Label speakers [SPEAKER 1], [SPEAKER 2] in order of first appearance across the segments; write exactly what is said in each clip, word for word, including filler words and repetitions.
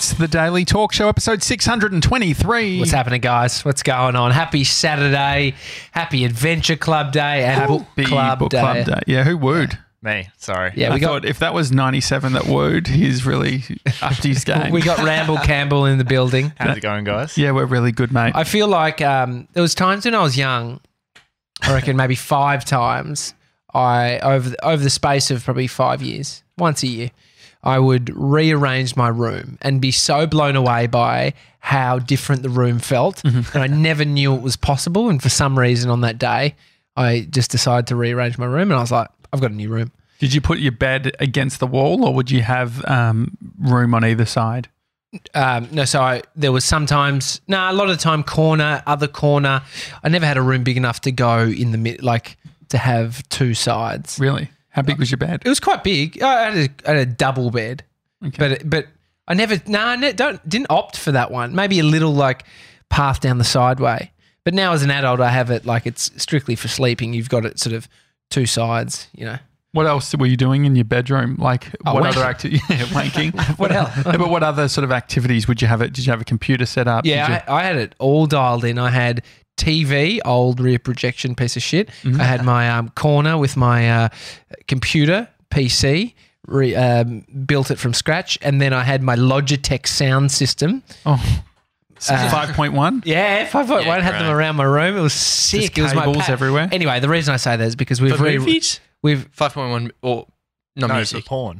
[SPEAKER 1] It's the Daily Talk Show, episode six hundred twenty-three.
[SPEAKER 2] What's happening, guys? What's going on? Happy Saturday, happy Adventure Club Day, and Book
[SPEAKER 1] Happy
[SPEAKER 2] Club
[SPEAKER 1] Book
[SPEAKER 2] Day.
[SPEAKER 1] Club Day. Yeah, who wooed?
[SPEAKER 3] Me, sorry.
[SPEAKER 2] Yeah,
[SPEAKER 1] I
[SPEAKER 2] we got
[SPEAKER 1] thought if that was ninety-seven that wooed, he's really upped his game.
[SPEAKER 2] we got Ramble Campbell in the building.
[SPEAKER 3] How's it going, guys?
[SPEAKER 1] Yeah, we're really good, mate.
[SPEAKER 2] I feel like um, there was times when I was young. I reckon maybe five times. I over the, over the space of probably five years, once a year, I would rearrange my room and be so blown away by how different the room felt,
[SPEAKER 1] Mm-hmm.
[SPEAKER 2] and I never knew it was possible. And for some reason, on that day, I just decided to rearrange my room, and I was like, I've got a new room.
[SPEAKER 1] Did you put your bed against the wall, or would you have um, room on either side?
[SPEAKER 2] Um, no, so I, there was sometimes, no, nah, a lot of the time corner, other corner. I never had a room big enough to go in the mid, like to have two sides.
[SPEAKER 1] Really? How big was your bed?
[SPEAKER 2] It was quite big. I had a, I had a double bed,
[SPEAKER 1] Okay.
[SPEAKER 2] but but I never, no, nah, ne- don't didn't opt for that one. Maybe a little like path down the sideway. But now as an adult, I have it like it's strictly for sleeping. You've got it sort of two sides, you know.
[SPEAKER 1] What else were you doing in your bedroom? Like
[SPEAKER 2] Oh,
[SPEAKER 1] what
[SPEAKER 2] wanking.
[SPEAKER 1] other activities? Yeah, wanking.
[SPEAKER 2] What else?
[SPEAKER 1] Yeah, but what other sort of activities would you have? It? Did you have a computer set up? Did you-
[SPEAKER 2] Yeah, I, I had it all dialed in. I had T V, old rear projection piece of shit.
[SPEAKER 1] Mm-hmm.
[SPEAKER 2] I had my um, corner with my uh, computer, P C, re, um, built it from scratch. And then I had my Logitech sound system.
[SPEAKER 1] oh, five point one.
[SPEAKER 2] Yeah, five point one,
[SPEAKER 3] Yeah,
[SPEAKER 2] had them
[SPEAKER 3] great.
[SPEAKER 2] around my room. It was sick. It was my
[SPEAKER 1] cables
[SPEAKER 2] pa-
[SPEAKER 1] everywhere.
[SPEAKER 2] Anyway, the reason I say that is because we've...
[SPEAKER 3] For
[SPEAKER 2] re-
[SPEAKER 3] movies?
[SPEAKER 2] we've
[SPEAKER 3] five point one or not
[SPEAKER 4] No,
[SPEAKER 3] music.
[SPEAKER 4] for porn.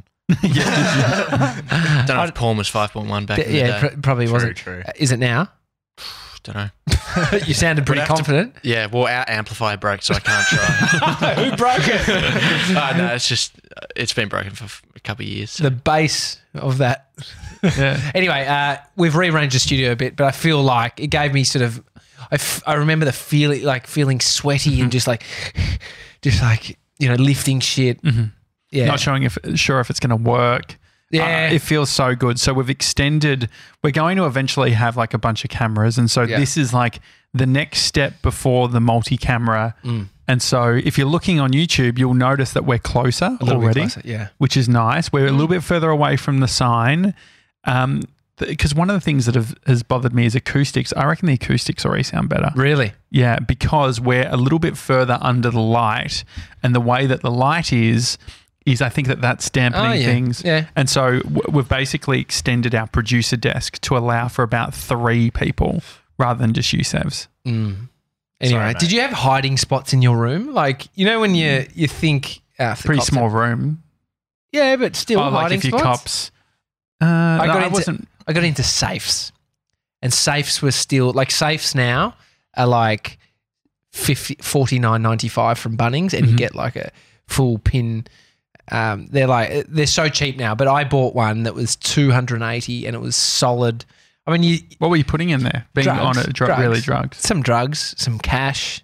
[SPEAKER 3] Don't know if porn was five point one back in the
[SPEAKER 2] yeah,
[SPEAKER 3] day.
[SPEAKER 2] pr- probably
[SPEAKER 4] True,
[SPEAKER 2] wasn't.
[SPEAKER 4] true.
[SPEAKER 2] Uh, Is it now?
[SPEAKER 3] Don't know.
[SPEAKER 2] You sounded pretty
[SPEAKER 3] We'd have to-
[SPEAKER 2] confident.
[SPEAKER 3] Yeah, well, our amplifier broke, so I can't try.
[SPEAKER 2] Who broke it?
[SPEAKER 3] uh, no, it's just, uh, it's been broken for f- a couple of years. So.
[SPEAKER 2] The base of that.
[SPEAKER 1] Yeah.
[SPEAKER 2] Anyway, uh, we've rearranged the studio a bit, but I feel like it gave me sort of. I, f- I remember the feeling, like feeling sweaty and just like, just like you know, lifting shit.
[SPEAKER 1] Mm-hmm.
[SPEAKER 2] Yeah,
[SPEAKER 1] Not showing if sure if it's going to work.
[SPEAKER 2] Yeah.
[SPEAKER 1] Uh, it feels so good. So we've extended. We're going to eventually have like a bunch of cameras, and so
[SPEAKER 2] Yeah.
[SPEAKER 1] this is like the next step before the multi-camera.
[SPEAKER 2] Mm.
[SPEAKER 1] And so if you're looking on YouTube, you'll notice that we're closer
[SPEAKER 2] a little
[SPEAKER 1] already,
[SPEAKER 2] bit closer. Yeah,
[SPEAKER 1] which is nice. We're a little bit further away from the sign. Um, because one of the things that have, has bothered me is acoustics. I reckon the acoustics already sound better.
[SPEAKER 2] really.
[SPEAKER 1] Yeah, because we're a little bit further under the light, and the way that the light is, is I think that that's dampening
[SPEAKER 2] Oh, yeah.
[SPEAKER 1] things.
[SPEAKER 2] Yeah.
[SPEAKER 1] And so w- we've basically extended our producer desk to allow for about three people rather than just you, Sevs.
[SPEAKER 2] Mm. Anyway,
[SPEAKER 4] Sorry,
[SPEAKER 2] did
[SPEAKER 4] mate.
[SPEAKER 2] you have hiding spots in your room? Like you know when you you think uh,
[SPEAKER 1] Pretty small room.
[SPEAKER 2] Yeah, but still
[SPEAKER 1] Oh, like
[SPEAKER 2] hiding
[SPEAKER 1] if your
[SPEAKER 2] spots.
[SPEAKER 1] cops. Uh, I,
[SPEAKER 2] got
[SPEAKER 1] no, I
[SPEAKER 2] into-
[SPEAKER 1] wasn't.
[SPEAKER 2] I got into safes, and safes were still like safes now are like forty-nine ninety-five from Bunnings, and you
[SPEAKER 1] Mhm.
[SPEAKER 2] get like a full pin. Um, they're like they're so cheap now, but I bought one that was two hundred eighty, and it was solid. I mean, you
[SPEAKER 1] What were you putting in there? Being
[SPEAKER 2] Drugs.
[SPEAKER 1] on it, dr-
[SPEAKER 2] Drugs.
[SPEAKER 1] really drugs.
[SPEAKER 2] some drugs, some cash.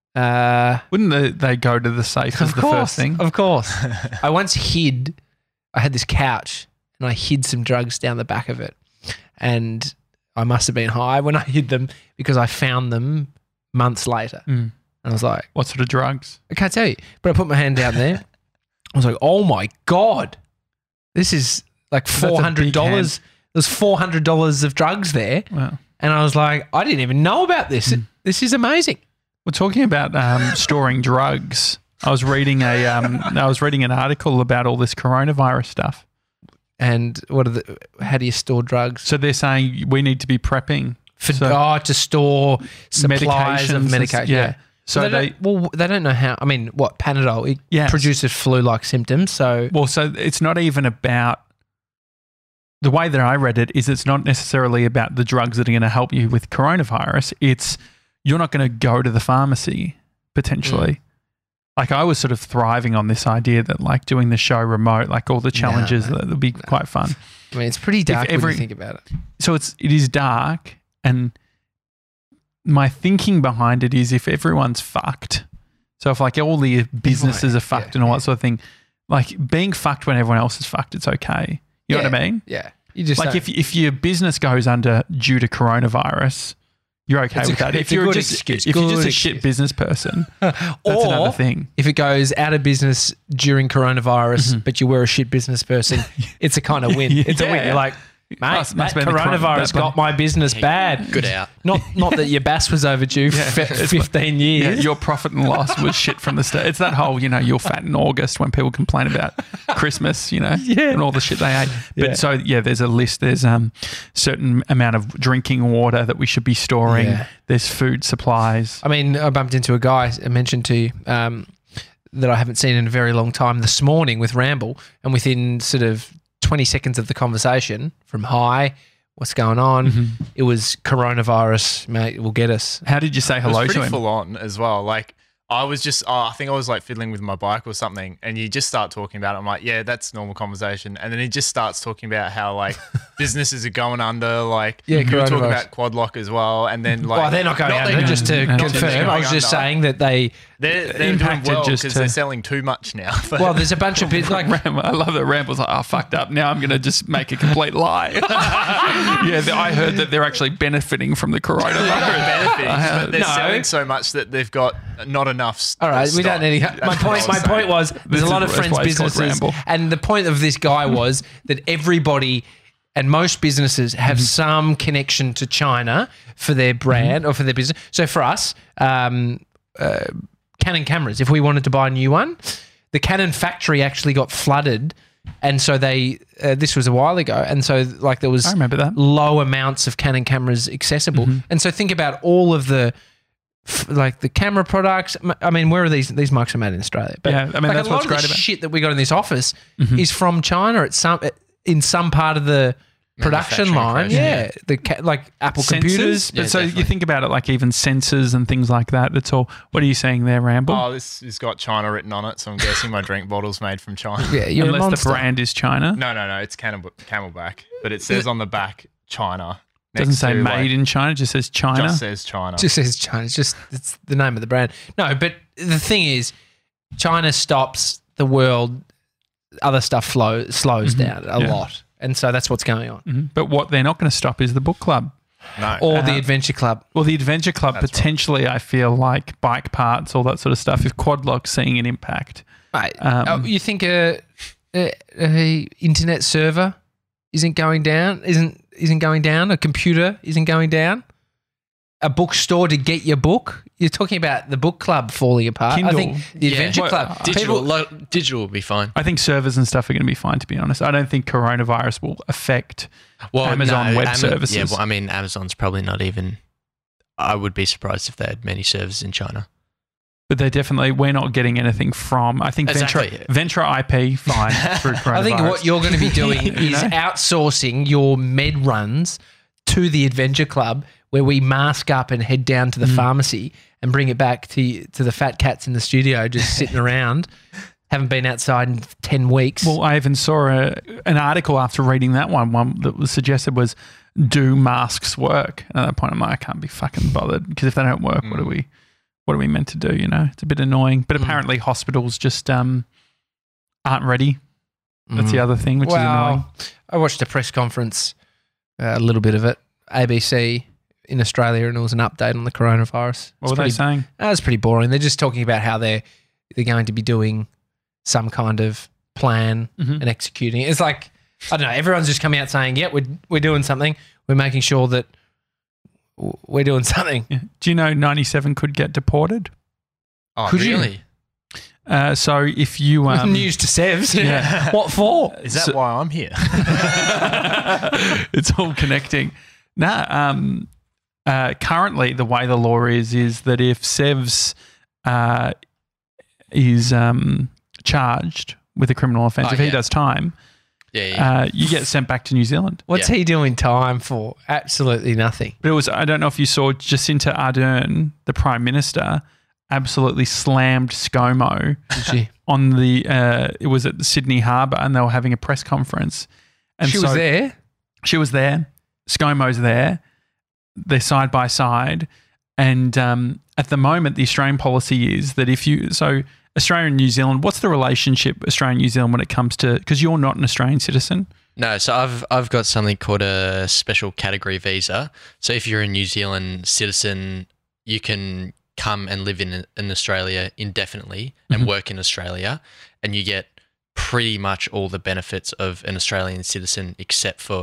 [SPEAKER 2] Uh,
[SPEAKER 1] Wouldn't the, they go to the safe as
[SPEAKER 2] of
[SPEAKER 1] the
[SPEAKER 2] course,
[SPEAKER 1] first thing?
[SPEAKER 2] of course. I once hid. I had this couch, and I hid some drugs down the back of it, and I must have been high when I hid them because I found them months later,
[SPEAKER 1] Mm.
[SPEAKER 2] and I was like,
[SPEAKER 1] What sort of drugs?
[SPEAKER 2] I can't tell you, but I put my hand down there. I was like, oh my god, this is like
[SPEAKER 1] That's a
[SPEAKER 2] four hundred
[SPEAKER 1] big
[SPEAKER 2] dollars. There's four hundred dollars of drugs there,
[SPEAKER 1] Well,
[SPEAKER 2] and I was like, I didn't even know about this.
[SPEAKER 1] Mm.
[SPEAKER 2] This is amazing.
[SPEAKER 1] we're talking about um, storing drugs. I was reading a um, I was reading an article about all this coronavirus stuff.
[SPEAKER 2] And what are the? How do you store drugs?
[SPEAKER 1] So they're saying we need to be prepping
[SPEAKER 2] For
[SPEAKER 1] so
[SPEAKER 2] oh, to store supplies
[SPEAKER 1] medications
[SPEAKER 2] of
[SPEAKER 1] and s-
[SPEAKER 2] medication.
[SPEAKER 1] yeah.
[SPEAKER 2] Yeah.
[SPEAKER 1] So
[SPEAKER 2] they,
[SPEAKER 1] they,
[SPEAKER 2] don't, well, they don't know how. I mean, what Panadol? It
[SPEAKER 1] Yes.
[SPEAKER 2] produces flu-like symptoms. So
[SPEAKER 1] well, so it's not even about the way that I read it is it's not necessarily about the drugs that are going to help you with coronavirus. It's you're not going to go to the pharmacy potentially.
[SPEAKER 2] Mm.
[SPEAKER 1] Like I was sort of thriving on this idea that like doing the show remote, like all the challenges,
[SPEAKER 2] No,
[SPEAKER 1] that would be quite fun.
[SPEAKER 2] I mean, it's pretty dark
[SPEAKER 1] every-
[SPEAKER 2] when you think about it.
[SPEAKER 1] So it's it is dark, and my thinking behind it is if everyone's fucked, so if like all the businesses are fucked
[SPEAKER 2] yeah,
[SPEAKER 1] and all
[SPEAKER 2] yeah.
[SPEAKER 1] that sort of thing, like being fucked when everyone else is fucked, it's okay. You know what I mean?
[SPEAKER 2] Yeah. You just
[SPEAKER 1] Like
[SPEAKER 2] don't-
[SPEAKER 1] if if your business goes under due to coronavirus, you're okay
[SPEAKER 2] It's a
[SPEAKER 1] with
[SPEAKER 2] good-
[SPEAKER 1] that.
[SPEAKER 2] it's
[SPEAKER 1] If
[SPEAKER 2] a
[SPEAKER 1] you're
[SPEAKER 2] good
[SPEAKER 1] just
[SPEAKER 2] excuse.
[SPEAKER 1] if you're just
[SPEAKER 2] Good
[SPEAKER 1] a shit
[SPEAKER 2] excuse.
[SPEAKER 1] business person, that's
[SPEAKER 2] or
[SPEAKER 1] another thing.
[SPEAKER 2] if it goes out of business during coronavirus,
[SPEAKER 1] Mhm.
[SPEAKER 2] but you were a shit business person, it's a kind of win. It's a win.
[SPEAKER 1] Yeah.
[SPEAKER 2] You're like, Mate,
[SPEAKER 1] Must- must
[SPEAKER 2] that
[SPEAKER 1] be the cor-
[SPEAKER 2] coronavirus
[SPEAKER 1] that-
[SPEAKER 2] got my business bad.
[SPEAKER 3] Good out.
[SPEAKER 2] Not not that your bass was overdue for fifteen
[SPEAKER 1] Yeah,
[SPEAKER 2] years.
[SPEAKER 1] your profit and loss was shit from the start. It's that whole, you know, you're fat in August when people complain about Christmas, you know,
[SPEAKER 2] Yeah.
[SPEAKER 1] and all the shit they ate. But
[SPEAKER 2] Yeah.
[SPEAKER 1] so, yeah, there's a list. There's um certain amount of drinking water that we should be storing.
[SPEAKER 2] Yeah.
[SPEAKER 1] There's food supplies.
[SPEAKER 2] I mean, I bumped into a guy I mentioned to you um, that I haven't seen in a very long time this morning with Ramble, and within sort of twenty seconds of the conversation, from hi, what's going on,
[SPEAKER 1] Mm-hmm.
[SPEAKER 2] it was coronavirus, mate, will get us.
[SPEAKER 1] How did you say
[SPEAKER 4] It
[SPEAKER 1] hello
[SPEAKER 4] was
[SPEAKER 1] to
[SPEAKER 4] pretty
[SPEAKER 1] him?
[SPEAKER 4] full on as well. Like I was just, oh, I think I was like fiddling with my bike or something, and you just start talking about it. I'm like, yeah, that's normal conversation. And then he just starts talking about how like businesses are going under. Like
[SPEAKER 2] Yeah,
[SPEAKER 4] you were talking
[SPEAKER 2] coronavirus.
[SPEAKER 4] about Quad Lock as well, and then like,
[SPEAKER 2] well, they're not going
[SPEAKER 4] that
[SPEAKER 2] under,
[SPEAKER 4] they're-
[SPEAKER 2] just to
[SPEAKER 1] not that
[SPEAKER 4] they're
[SPEAKER 2] confirm. I
[SPEAKER 4] going
[SPEAKER 2] was just
[SPEAKER 4] under.
[SPEAKER 2] saying that they,
[SPEAKER 4] they're, they're
[SPEAKER 1] impacted
[SPEAKER 4] doing well
[SPEAKER 1] just
[SPEAKER 4] because
[SPEAKER 1] to-
[SPEAKER 4] they're selling too much now.
[SPEAKER 2] well, there's a bunch of bit like,
[SPEAKER 1] Ram- I love that Ramble's like, oh, fucked up. Now I'm going to just make a complete lie. yeah, th- I heard that they're actually benefiting from the coronavirus.
[SPEAKER 4] benefits,
[SPEAKER 1] Uh,
[SPEAKER 4] but they're
[SPEAKER 2] no.
[SPEAKER 4] selling so much that they've got not enough. St-
[SPEAKER 2] all right, we don't
[SPEAKER 4] stock.
[SPEAKER 2] need.
[SPEAKER 4] That's
[SPEAKER 2] My
[SPEAKER 4] what
[SPEAKER 2] point.
[SPEAKER 4] I
[SPEAKER 2] My
[SPEAKER 4] was
[SPEAKER 2] point
[SPEAKER 4] saying.
[SPEAKER 2] was there's
[SPEAKER 1] This
[SPEAKER 2] a
[SPEAKER 1] is-
[SPEAKER 2] lot of
[SPEAKER 1] that's
[SPEAKER 2] friends
[SPEAKER 1] why it's called
[SPEAKER 2] businesses,
[SPEAKER 1] Ramble.
[SPEAKER 2] and the point of this guy was that everybody and most businesses have
[SPEAKER 1] Mm-hmm.
[SPEAKER 2] some connection to China for their brand or for their business. So for us, um, uh, Canon cameras, if we wanted to buy a new one, the Canon factory actually got flooded. And so they, uh, this was a while ago, and so like there was
[SPEAKER 1] I remember that.
[SPEAKER 2] low amounts of Canon cameras accessible.
[SPEAKER 1] Mm-hmm.
[SPEAKER 2] And so think about all of the, f- like the camera products. M- I mean, where are these? These mics are made in Australia. But
[SPEAKER 1] Yeah, I mean,
[SPEAKER 2] like
[SPEAKER 1] that's
[SPEAKER 2] a lot
[SPEAKER 1] what's
[SPEAKER 2] of the
[SPEAKER 1] great about- Mm-hmm.
[SPEAKER 2] shit that we got in this office is from China at some in some part of the production
[SPEAKER 3] Manufacturing
[SPEAKER 2] line.
[SPEAKER 3] process,
[SPEAKER 2] Yeah,
[SPEAKER 3] yeah.
[SPEAKER 2] the ca- like Apple
[SPEAKER 1] Sensors?
[SPEAKER 2] computers.
[SPEAKER 1] But
[SPEAKER 3] Yeah,
[SPEAKER 1] so you
[SPEAKER 3] definitely.
[SPEAKER 1] think about it, like even sensors and things like that. That's all. What are you saying there, Ramble?
[SPEAKER 4] Oh, this has got China written on it, so I'm guessing my drink bottle's made from China.
[SPEAKER 2] Yeah, you're a
[SPEAKER 1] Unless
[SPEAKER 2] monster.
[SPEAKER 1] the brand is China.
[SPEAKER 4] No, no, no. It's camel, Camelback, but it says on the back China.
[SPEAKER 1] Doesn't
[SPEAKER 4] next
[SPEAKER 1] say
[SPEAKER 4] to,
[SPEAKER 1] made
[SPEAKER 4] like,
[SPEAKER 1] in China. It just says China.
[SPEAKER 4] Just says China.
[SPEAKER 2] Just says China. It's just it's the name of the brand. No, but the thing is, China stops the world. Other stuff flow slows down a
[SPEAKER 1] Yeah.
[SPEAKER 2] lot, and so that's what's going on.
[SPEAKER 1] Mhm. But what they're not going to stop is the book club.
[SPEAKER 4] no.
[SPEAKER 2] Or the
[SPEAKER 1] Uh,
[SPEAKER 2] Adventure Club.
[SPEAKER 1] Well, the Adventure Club,
[SPEAKER 4] That's right.
[SPEAKER 1] potentially, I feel like bike parts, all that sort of stuff. If Quadlock's seeing an impact,
[SPEAKER 2] Mate,
[SPEAKER 1] Um,
[SPEAKER 2] oh, you think a, a, a internet server isn't going down? Isn't isn't going down? A computer isn't going down? A bookstore to get your book? You're talking about the book club falling apart. I
[SPEAKER 1] Kindle.
[SPEAKER 2] think the
[SPEAKER 3] Yeah.
[SPEAKER 2] Adventure
[SPEAKER 1] Well,
[SPEAKER 2] Club.
[SPEAKER 3] Digital,
[SPEAKER 2] people-
[SPEAKER 3] lo- digital will be fine.
[SPEAKER 1] I think servers and stuff are going to be fine, to be honest. I don't think coronavirus will affect
[SPEAKER 3] Well,
[SPEAKER 1] Amazon Web
[SPEAKER 3] Ama-
[SPEAKER 1] Services.
[SPEAKER 3] Yeah, well, I mean, Amazon's probably not even. I would be surprised if they had many servers in China.
[SPEAKER 1] But they definitely, we're not getting anything from, I think
[SPEAKER 3] Exactly.
[SPEAKER 1] Venture, Venture I P, fine, through coronavirus.
[SPEAKER 2] I think what you're going to be doing
[SPEAKER 1] You
[SPEAKER 2] is
[SPEAKER 1] know?
[SPEAKER 2] outsourcing your med runs to the Adventure Club, where we mask up and head down
[SPEAKER 1] Mm.
[SPEAKER 2] to the pharmacy and bring it back to to the fat cats in the studio just sitting around. Haven't been outside in ten weeks.
[SPEAKER 1] Well, I even saw a, an article after reading that one. One that was suggested was, do masks work? And at that point, I'm like, I can't be fucking bothered, because if they don't work, what are we, what are we meant to do? You know, it's a bit annoying. But
[SPEAKER 2] Mm.
[SPEAKER 1] apparently, hospitals just um aren't ready. That's
[SPEAKER 2] Mm.
[SPEAKER 1] the other thing, which is annoying.
[SPEAKER 2] well, I watched a press conference, uh, a little bit of it, A B C in Australia, and it was an update on the coronavirus.
[SPEAKER 1] What were
[SPEAKER 2] It's
[SPEAKER 1] they
[SPEAKER 2] pretty,
[SPEAKER 1] saying?
[SPEAKER 2] that was pretty boring. They're just talking about how they're they're going to be doing some kind of plan
[SPEAKER 1] Mhm.
[SPEAKER 2] and executing it. It's like, I don't know, everyone's just coming out saying, yeah, we're, we're doing something. We're making sure that w- we're doing something.
[SPEAKER 1] Yeah. Do you know ninety-seven could get deported?
[SPEAKER 4] Oh,
[SPEAKER 2] Could you?
[SPEAKER 3] Really?
[SPEAKER 1] Uh, so if you um,
[SPEAKER 2] News to Sevs.
[SPEAKER 1] Yeah.
[SPEAKER 2] What for?
[SPEAKER 4] Is that
[SPEAKER 1] So-
[SPEAKER 4] why I'm here?
[SPEAKER 1] it's all connecting. Nah, um, uh, currently the way the law is is that if Sevs uh, is um, charged with a criminal offence,
[SPEAKER 3] Oh,
[SPEAKER 1] if he
[SPEAKER 3] yeah.
[SPEAKER 1] does time,
[SPEAKER 3] Yeah, yeah.
[SPEAKER 1] uh, you get sent back to New Zealand.
[SPEAKER 2] What's
[SPEAKER 3] Yeah.
[SPEAKER 2] he doing time for? Absolutely nothing.
[SPEAKER 1] But it was, I don't know if you saw Jacinta Ardern, the Prime Minister, absolutely slammed ScoMo
[SPEAKER 2] Did she?
[SPEAKER 1] on the, uh, it was at the Sydney Harbour, and they were having a press conference. And
[SPEAKER 2] she
[SPEAKER 1] so
[SPEAKER 2] was there.
[SPEAKER 1] She was there. ScoMo's there. They're side by side. And um, at the moment, the Australian policy is that if you, so Australia and New Zealand, what's the relationship Australia and New Zealand when it comes to, because you're not an Australian citizen?
[SPEAKER 3] No, so I've I've got something called a special category visa. So if you're a New Zealand citizen, you can come and live in in Australia indefinitely and
[SPEAKER 1] Mhm.
[SPEAKER 3] work in Australia, and you get pretty much all the benefits of an Australian citizen except for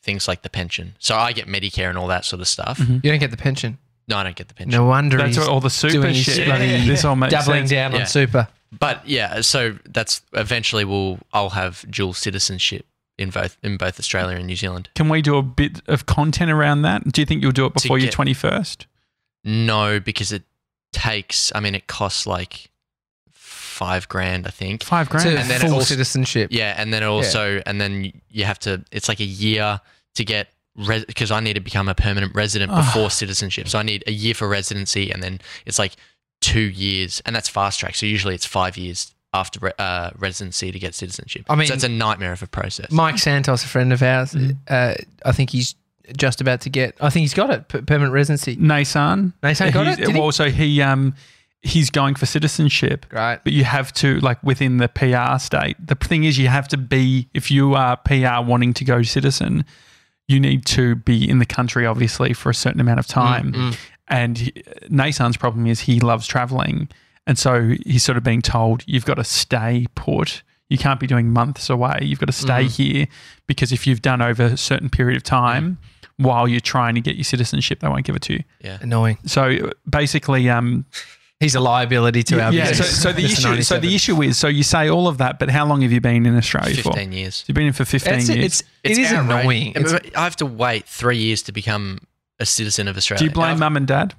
[SPEAKER 3] things like the pension. So I get Medicare and all that sort of stuff.
[SPEAKER 1] Mhm.
[SPEAKER 2] You don't get the pension.
[SPEAKER 3] No, I don't get the pension.
[SPEAKER 2] No wonder
[SPEAKER 1] That's
[SPEAKER 2] he's
[SPEAKER 1] what all the super
[SPEAKER 2] doing his
[SPEAKER 1] shit.
[SPEAKER 2] bloody
[SPEAKER 1] This all makes
[SPEAKER 2] doubling
[SPEAKER 1] sense.
[SPEAKER 2] down
[SPEAKER 3] Yeah.
[SPEAKER 2] on super.
[SPEAKER 3] But yeah, so that's eventually we'll I'll have dual citizenship in both in both Australia and New Zealand.
[SPEAKER 1] Can we do a bit of content around that? Do you think you'll do it before your
[SPEAKER 3] get-
[SPEAKER 1] twenty-first?
[SPEAKER 3] No, because it takes. I mean, it costs like five grand, I think.
[SPEAKER 1] Five grand.
[SPEAKER 2] To
[SPEAKER 3] And then it
[SPEAKER 2] full
[SPEAKER 3] also-
[SPEAKER 2] citizenship.
[SPEAKER 3] Yeah, and then it also, and then you have to. It's like a year to get because I need to become a permanent resident
[SPEAKER 1] Oh.
[SPEAKER 3] before citizenship. So I need a year for residency, and then it's like two years, and that's fast track. So usually it's five years after re- uh, residency to get citizenship.
[SPEAKER 2] I mean-
[SPEAKER 3] so it's a nightmare of a process.
[SPEAKER 2] Mike Santos, a friend of ours,
[SPEAKER 1] Mm.
[SPEAKER 2] uh, I think he's just about to get. I think he's got it. P- permanent residency.
[SPEAKER 1] Nasan.
[SPEAKER 2] Nasan got
[SPEAKER 1] He's-
[SPEAKER 2] it? Did he?
[SPEAKER 1] well, so he um he's going for citizenship.
[SPEAKER 2] Great.
[SPEAKER 1] But you have to, like, within the P R state. The thing is, you have to be, if you are P R wanting to go citizen, you need to be in the country, obviously, for a certain amount of time.
[SPEAKER 2] Mm, mm.
[SPEAKER 1] And he, Nasan's problem is he loves traveling. And so he's sort of being told, you've got to stay put. You can't be doing months away. You've got to stay
[SPEAKER 2] Mm.
[SPEAKER 1] here because if you've done over a certain period of time while you're trying to get your citizenship, they won't give it to you.
[SPEAKER 3] yeah.
[SPEAKER 2] Annoying.
[SPEAKER 1] So basically, um,
[SPEAKER 2] He's a liability to our
[SPEAKER 1] yeah. So,
[SPEAKER 2] business.
[SPEAKER 1] so the
[SPEAKER 2] Mister
[SPEAKER 1] issue, so
[SPEAKER 2] ninety-seven.
[SPEAKER 1] the issue is, so you say all of that, but how long have you been in Australia for?
[SPEAKER 3] Fifteen years.
[SPEAKER 1] So you've been in for fifteen
[SPEAKER 2] It's,
[SPEAKER 1] years.
[SPEAKER 2] it's, it
[SPEAKER 3] It's
[SPEAKER 2] is
[SPEAKER 3] outrageous.
[SPEAKER 2] annoying. It's,
[SPEAKER 3] I have to wait three years to become a citizen of Australia.
[SPEAKER 1] Do you blame
[SPEAKER 3] I've-
[SPEAKER 1] mum and dad?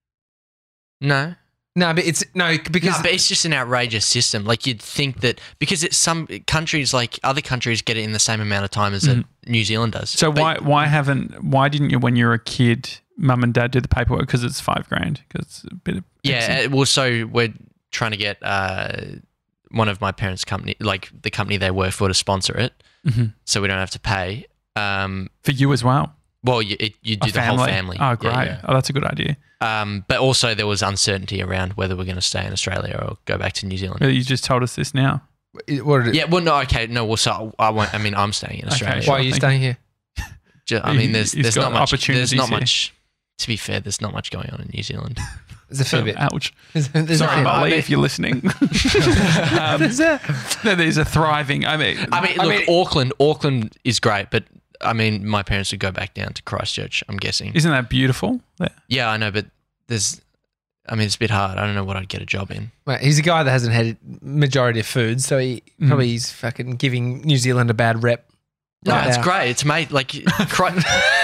[SPEAKER 3] No.
[SPEAKER 2] no, but it's no because
[SPEAKER 3] No, but it's just an outrageous system. Like you'd think that because it's some countries, like other countries, get it in the same amount of time as a New Zealand does.
[SPEAKER 1] So
[SPEAKER 3] But-
[SPEAKER 1] why why haven't why didn't you when you were a kid, mum and dad do the paperwork because it's five grand because it's a bit of
[SPEAKER 3] Yeah. uh, Well, so we're trying to get uh, one of my parents' company, like the company they work for, to sponsor it,
[SPEAKER 1] Mhm.
[SPEAKER 3] so we don't have to pay. Um,
[SPEAKER 1] for you as well.
[SPEAKER 3] well, you, it, you do
[SPEAKER 1] A
[SPEAKER 3] the whole family.
[SPEAKER 1] Oh,
[SPEAKER 3] Yeah,
[SPEAKER 1] great.
[SPEAKER 3] yeah.
[SPEAKER 1] Oh, that's a good idea.
[SPEAKER 3] Um, but also there was uncertainty around whether we're going to stay in Australia or go back to New Zealand.
[SPEAKER 1] But you just told us this now.
[SPEAKER 2] what are it-
[SPEAKER 3] Yeah. Well, no. Okay. No. Well, so I won't. I mean, I'm staying in Australia.
[SPEAKER 1] Okay,
[SPEAKER 2] why
[SPEAKER 1] sure.
[SPEAKER 2] are you
[SPEAKER 1] Thank
[SPEAKER 2] staying here?
[SPEAKER 3] Ju- I mean, there's
[SPEAKER 1] He's
[SPEAKER 3] there's
[SPEAKER 1] got
[SPEAKER 3] not much. There's
[SPEAKER 1] opportunities
[SPEAKER 3] not
[SPEAKER 1] here.
[SPEAKER 3] much. To be fair, there's not much going on in New Zealand.
[SPEAKER 2] There's a fair bit.
[SPEAKER 1] Ouch.
[SPEAKER 2] There's, there's a
[SPEAKER 1] Sorry,
[SPEAKER 2] fair
[SPEAKER 1] Molly,
[SPEAKER 2] bit.
[SPEAKER 1] if you're listening. um,
[SPEAKER 2] There's a-
[SPEAKER 1] no, there's a thriving. I mean,
[SPEAKER 3] I mean, look, Auckland. Auckland is great, but I mean, my parents would go back down to Christchurch. I'm guessing.
[SPEAKER 1] isn't that beautiful? There?
[SPEAKER 3] Yeah, I know, but there's. I mean, it's a bit hard. I don't know what I'd get a job in.
[SPEAKER 2] Mate, he's a guy that hasn't had majority of food, so he
[SPEAKER 1] Mm.
[SPEAKER 2] probably is fucking giving New Zealand a bad rep.
[SPEAKER 3] No,
[SPEAKER 2] right
[SPEAKER 3] it's
[SPEAKER 2] now.
[SPEAKER 3] great. It's made like. Cri-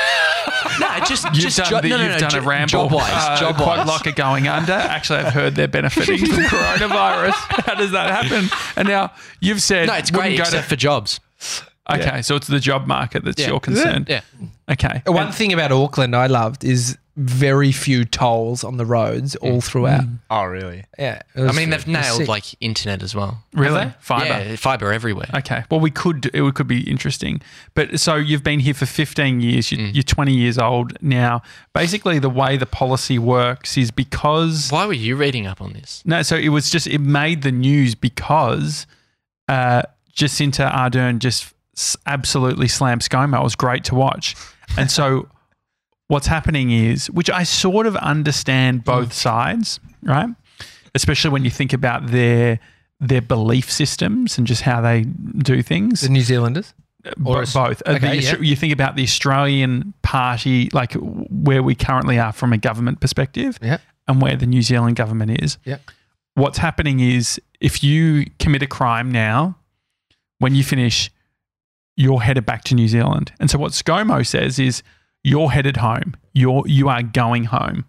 [SPEAKER 3] no, just
[SPEAKER 1] You've
[SPEAKER 3] just
[SPEAKER 1] done,
[SPEAKER 3] jo-
[SPEAKER 1] the,
[SPEAKER 3] no, no,
[SPEAKER 1] you've
[SPEAKER 3] no,
[SPEAKER 1] done
[SPEAKER 3] jo-
[SPEAKER 1] a ramble.
[SPEAKER 3] Job-wise,
[SPEAKER 1] uh,
[SPEAKER 3] job-wise.
[SPEAKER 1] Quad locker going under. Actually, I've heard they're benefiting from coronavirus. How does that happen? And now you've said
[SPEAKER 3] No, it's
[SPEAKER 1] wouldn't
[SPEAKER 3] great
[SPEAKER 1] go
[SPEAKER 3] except
[SPEAKER 1] to-
[SPEAKER 3] for jobs.
[SPEAKER 1] Okay, so it's the job market that's
[SPEAKER 3] Yeah.
[SPEAKER 1] your concern.
[SPEAKER 3] Yeah.
[SPEAKER 1] Okay.
[SPEAKER 2] One
[SPEAKER 1] And-
[SPEAKER 2] thing about Auckland I loved is very few tolls on the roads all throughout.
[SPEAKER 4] Oh, really?
[SPEAKER 2] Yeah, it
[SPEAKER 3] I
[SPEAKER 2] was-
[SPEAKER 3] mean,
[SPEAKER 2] it
[SPEAKER 3] they've
[SPEAKER 2] was
[SPEAKER 3] nailed
[SPEAKER 2] sick.
[SPEAKER 3] like internet as well.
[SPEAKER 1] Really?
[SPEAKER 2] they?
[SPEAKER 1] Fiber.
[SPEAKER 3] Yeah, fiber everywhere.
[SPEAKER 1] Okay. Well, we could. It could be interesting. But so you've been here for fifteen years. You're,
[SPEAKER 3] Mm.
[SPEAKER 1] you're twenty years old now. Basically, the way the policy works is because
[SPEAKER 3] Why were you reading up on this?
[SPEAKER 1] no. So it was just it made the news because uh, Jacinta Ardern just s- absolutely slammed ScoMo. It was great to watch. And so what's happening is, which I sort of understand both sides, right? Especially when you think about their their belief systems and just how they do things.
[SPEAKER 2] the New Zealanders.
[SPEAKER 1] Bo-
[SPEAKER 2] Or is-
[SPEAKER 1] both. Uh,
[SPEAKER 2] okay,
[SPEAKER 1] the,
[SPEAKER 2] yeah.
[SPEAKER 1] You think about the Australian party, like where we currently are from a government perspective,
[SPEAKER 2] Yeah.
[SPEAKER 1] and where the New Zealand government is.
[SPEAKER 2] Yeah.
[SPEAKER 1] What's happening is if you commit a crime now, when you finish, you're headed back to New Zealand. And so what ScoMo says is you're headed home. You're you are going home.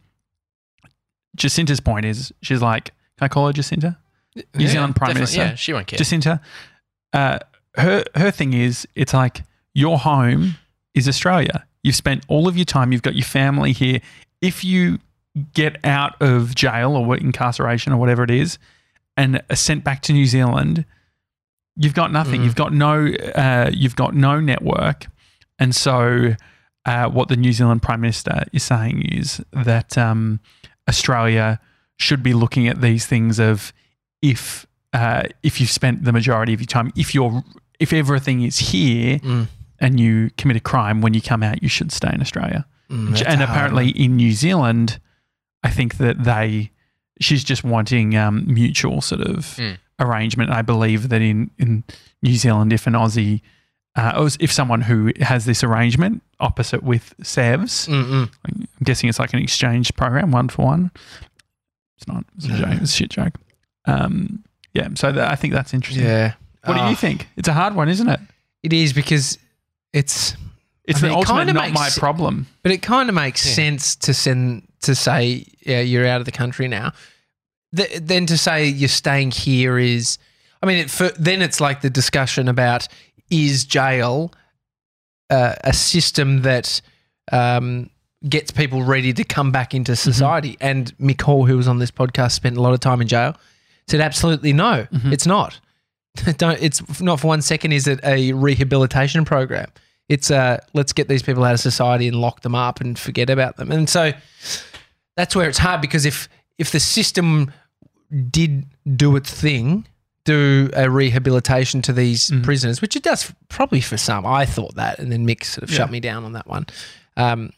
[SPEAKER 1] Jacinta's point is she's like, can I call her Jacinta? New
[SPEAKER 3] Yeah,
[SPEAKER 1] Zealand Prime
[SPEAKER 3] definitely.
[SPEAKER 1] Minister.
[SPEAKER 3] Yeah, she won't care.
[SPEAKER 1] Jacinta, uh, her her thing is it's like your home is Australia. You've spent all of your time. You've got your family here. If you get out of jail or incarceration or whatever it is, and are sent back to New Zealand, you've got nothing.
[SPEAKER 2] Mm.
[SPEAKER 1] You've got no uh, you've got no network, and so uh, what the New Zealand Prime Minister is saying is that um, Australia should be looking at these things of if uh, if you've spent the majority of your time, if you're if everything is here
[SPEAKER 2] Mm.
[SPEAKER 1] and you commit a crime, when you come out, you should stay in Australia.
[SPEAKER 2] Mm, that's
[SPEAKER 1] and
[SPEAKER 2] hard.
[SPEAKER 1] apparently in New Zealand, I think that they she's just wanting um, mutual sort of
[SPEAKER 3] Mm.
[SPEAKER 1] arrangement. I believe that in, in New Zealand, if an Aussie uh, or if someone who has this arrangement opposite with Sevs,
[SPEAKER 2] Mm-mm.
[SPEAKER 1] I'm guessing it's like an exchange program, one for one. It's not. It's a
[SPEAKER 2] No.
[SPEAKER 1] joke. It's a shit joke. Um, yeah. So that, I think that's interesting.
[SPEAKER 2] Yeah.
[SPEAKER 1] What do
[SPEAKER 2] Oh,
[SPEAKER 1] you think? It's a hard one, isn't it?
[SPEAKER 2] It is because it's,
[SPEAKER 1] It's
[SPEAKER 2] I mean,
[SPEAKER 1] the
[SPEAKER 2] it
[SPEAKER 1] ultimate
[SPEAKER 2] kinda
[SPEAKER 1] not
[SPEAKER 2] makes
[SPEAKER 1] my
[SPEAKER 2] se-
[SPEAKER 1] problem.
[SPEAKER 2] but it kind of makes
[SPEAKER 3] Yeah.
[SPEAKER 2] sense to send to say, yeah, you're out of the country now. Th- then to say you're staying here is, I mean, it, for, then it's like the discussion about is jail uh, a system that um, gets people ready to come back into society? And Mick Hall, who was on this podcast, spent a lot of time in jail, said absolutely no,
[SPEAKER 1] Mhm.
[SPEAKER 2] it's not. Don't. It's not for one second. Is it a rehabilitation program? It's uh, let's get these people out of society and lock them up and forget about them. And so that's where it's hard, because if if the system did do its thing, do a rehabilitation to these
[SPEAKER 1] Mhm.
[SPEAKER 2] prisoners, which it does probably for some. I thought that, and then Mick sort of
[SPEAKER 1] Yeah.
[SPEAKER 2] shut me down on that one. Um,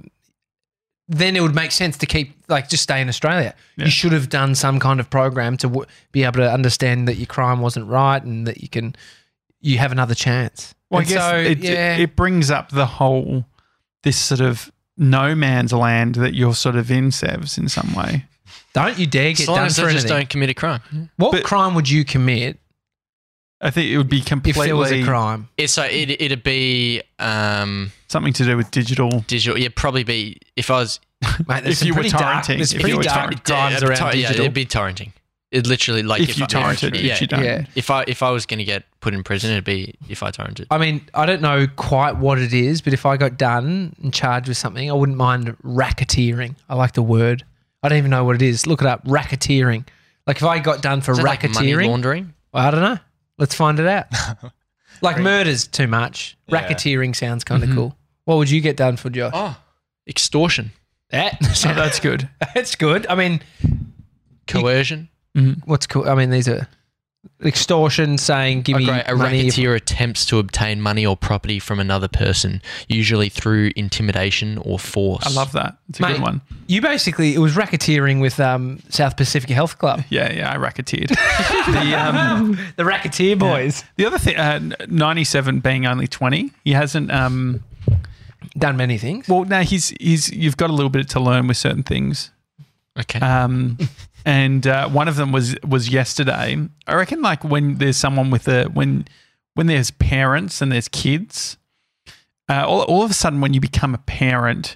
[SPEAKER 2] then it would make sense to keep, like, just stay in Australia.
[SPEAKER 1] Yeah.
[SPEAKER 2] You should have done some kind of program to w- be able to understand that your crime wasn't right and that you can, you have another chance.
[SPEAKER 1] Well,
[SPEAKER 2] And
[SPEAKER 1] I guess
[SPEAKER 2] so,
[SPEAKER 1] it,
[SPEAKER 2] yeah.
[SPEAKER 1] it brings up the whole, this sort of no man's land that you're sort of in, Sevs, in some way.
[SPEAKER 2] Don't you dare get
[SPEAKER 3] As long
[SPEAKER 2] done
[SPEAKER 3] as
[SPEAKER 2] for
[SPEAKER 3] they just
[SPEAKER 2] anything.
[SPEAKER 3] don't commit a crime.
[SPEAKER 2] What
[SPEAKER 1] But-
[SPEAKER 2] crime would you commit
[SPEAKER 1] I think it would be
[SPEAKER 2] if
[SPEAKER 1] completely
[SPEAKER 2] there was a crime?
[SPEAKER 3] It's so it, it'd be um,
[SPEAKER 1] something to do with digital.
[SPEAKER 3] digital. Yeah, probably be if I was
[SPEAKER 2] Mate, there's
[SPEAKER 1] If
[SPEAKER 2] some
[SPEAKER 1] you were
[SPEAKER 2] pretty dark,
[SPEAKER 1] torrenting,
[SPEAKER 2] there's
[SPEAKER 1] if
[SPEAKER 2] pretty
[SPEAKER 1] you were
[SPEAKER 2] dark
[SPEAKER 1] torrenting.
[SPEAKER 2] crimes
[SPEAKER 3] yeah,
[SPEAKER 2] around
[SPEAKER 3] tor- yeah,
[SPEAKER 2] digital.
[SPEAKER 3] it'd be torrenting. It literally like
[SPEAKER 1] If you
[SPEAKER 3] I,
[SPEAKER 1] torrented,
[SPEAKER 3] yeah,
[SPEAKER 1] if you don't.
[SPEAKER 2] Yeah.
[SPEAKER 3] If I if I was going to get put in prison, it'd be if I torrented.
[SPEAKER 2] I mean, I don't know quite what it is, but if I got done and charged with something, I wouldn't mind racketeering. I like the word. I don't even know what it is. Look it up. Racketeering. Like if I got done for
[SPEAKER 3] Is that like money
[SPEAKER 2] racketeering,
[SPEAKER 3] laundering?
[SPEAKER 2] well, I don't know. Let's find it out. Like murder's too much.
[SPEAKER 4] Yeah.
[SPEAKER 2] Racketeering sounds kind of
[SPEAKER 1] Mhm.
[SPEAKER 2] cool. What would you get done for, Josh?
[SPEAKER 3] Oh, extortion,
[SPEAKER 2] That,
[SPEAKER 1] Oh, that's good.
[SPEAKER 2] that's good. I mean,
[SPEAKER 3] coercion.
[SPEAKER 1] Mhm.
[SPEAKER 2] what's cool? I mean, these are extortion, saying give
[SPEAKER 3] Oh,
[SPEAKER 2] me
[SPEAKER 3] great. A
[SPEAKER 2] money. if-
[SPEAKER 3] racketeer attempts to obtain money or property from another person, usually through intimidation or force.
[SPEAKER 1] I love that. It's a
[SPEAKER 2] Mate.
[SPEAKER 1] good one.
[SPEAKER 2] You basically, it was racketeering with um, South Pacific Health Club.
[SPEAKER 1] Yeah, yeah, I racketeered. the, um,
[SPEAKER 2] The racketeer boys.
[SPEAKER 1] the other thing, uh, ninety-seven being only twenty, he hasn't. Um,
[SPEAKER 2] Done many things.
[SPEAKER 1] well, no, he's he's. You've got a little bit to learn with certain things.
[SPEAKER 3] Okay.
[SPEAKER 1] Um, and uh, one of them was was yesterday. I reckon, like when there's someone with a when when there's parents and there's kids, uh, all all of a sudden when you become a parent,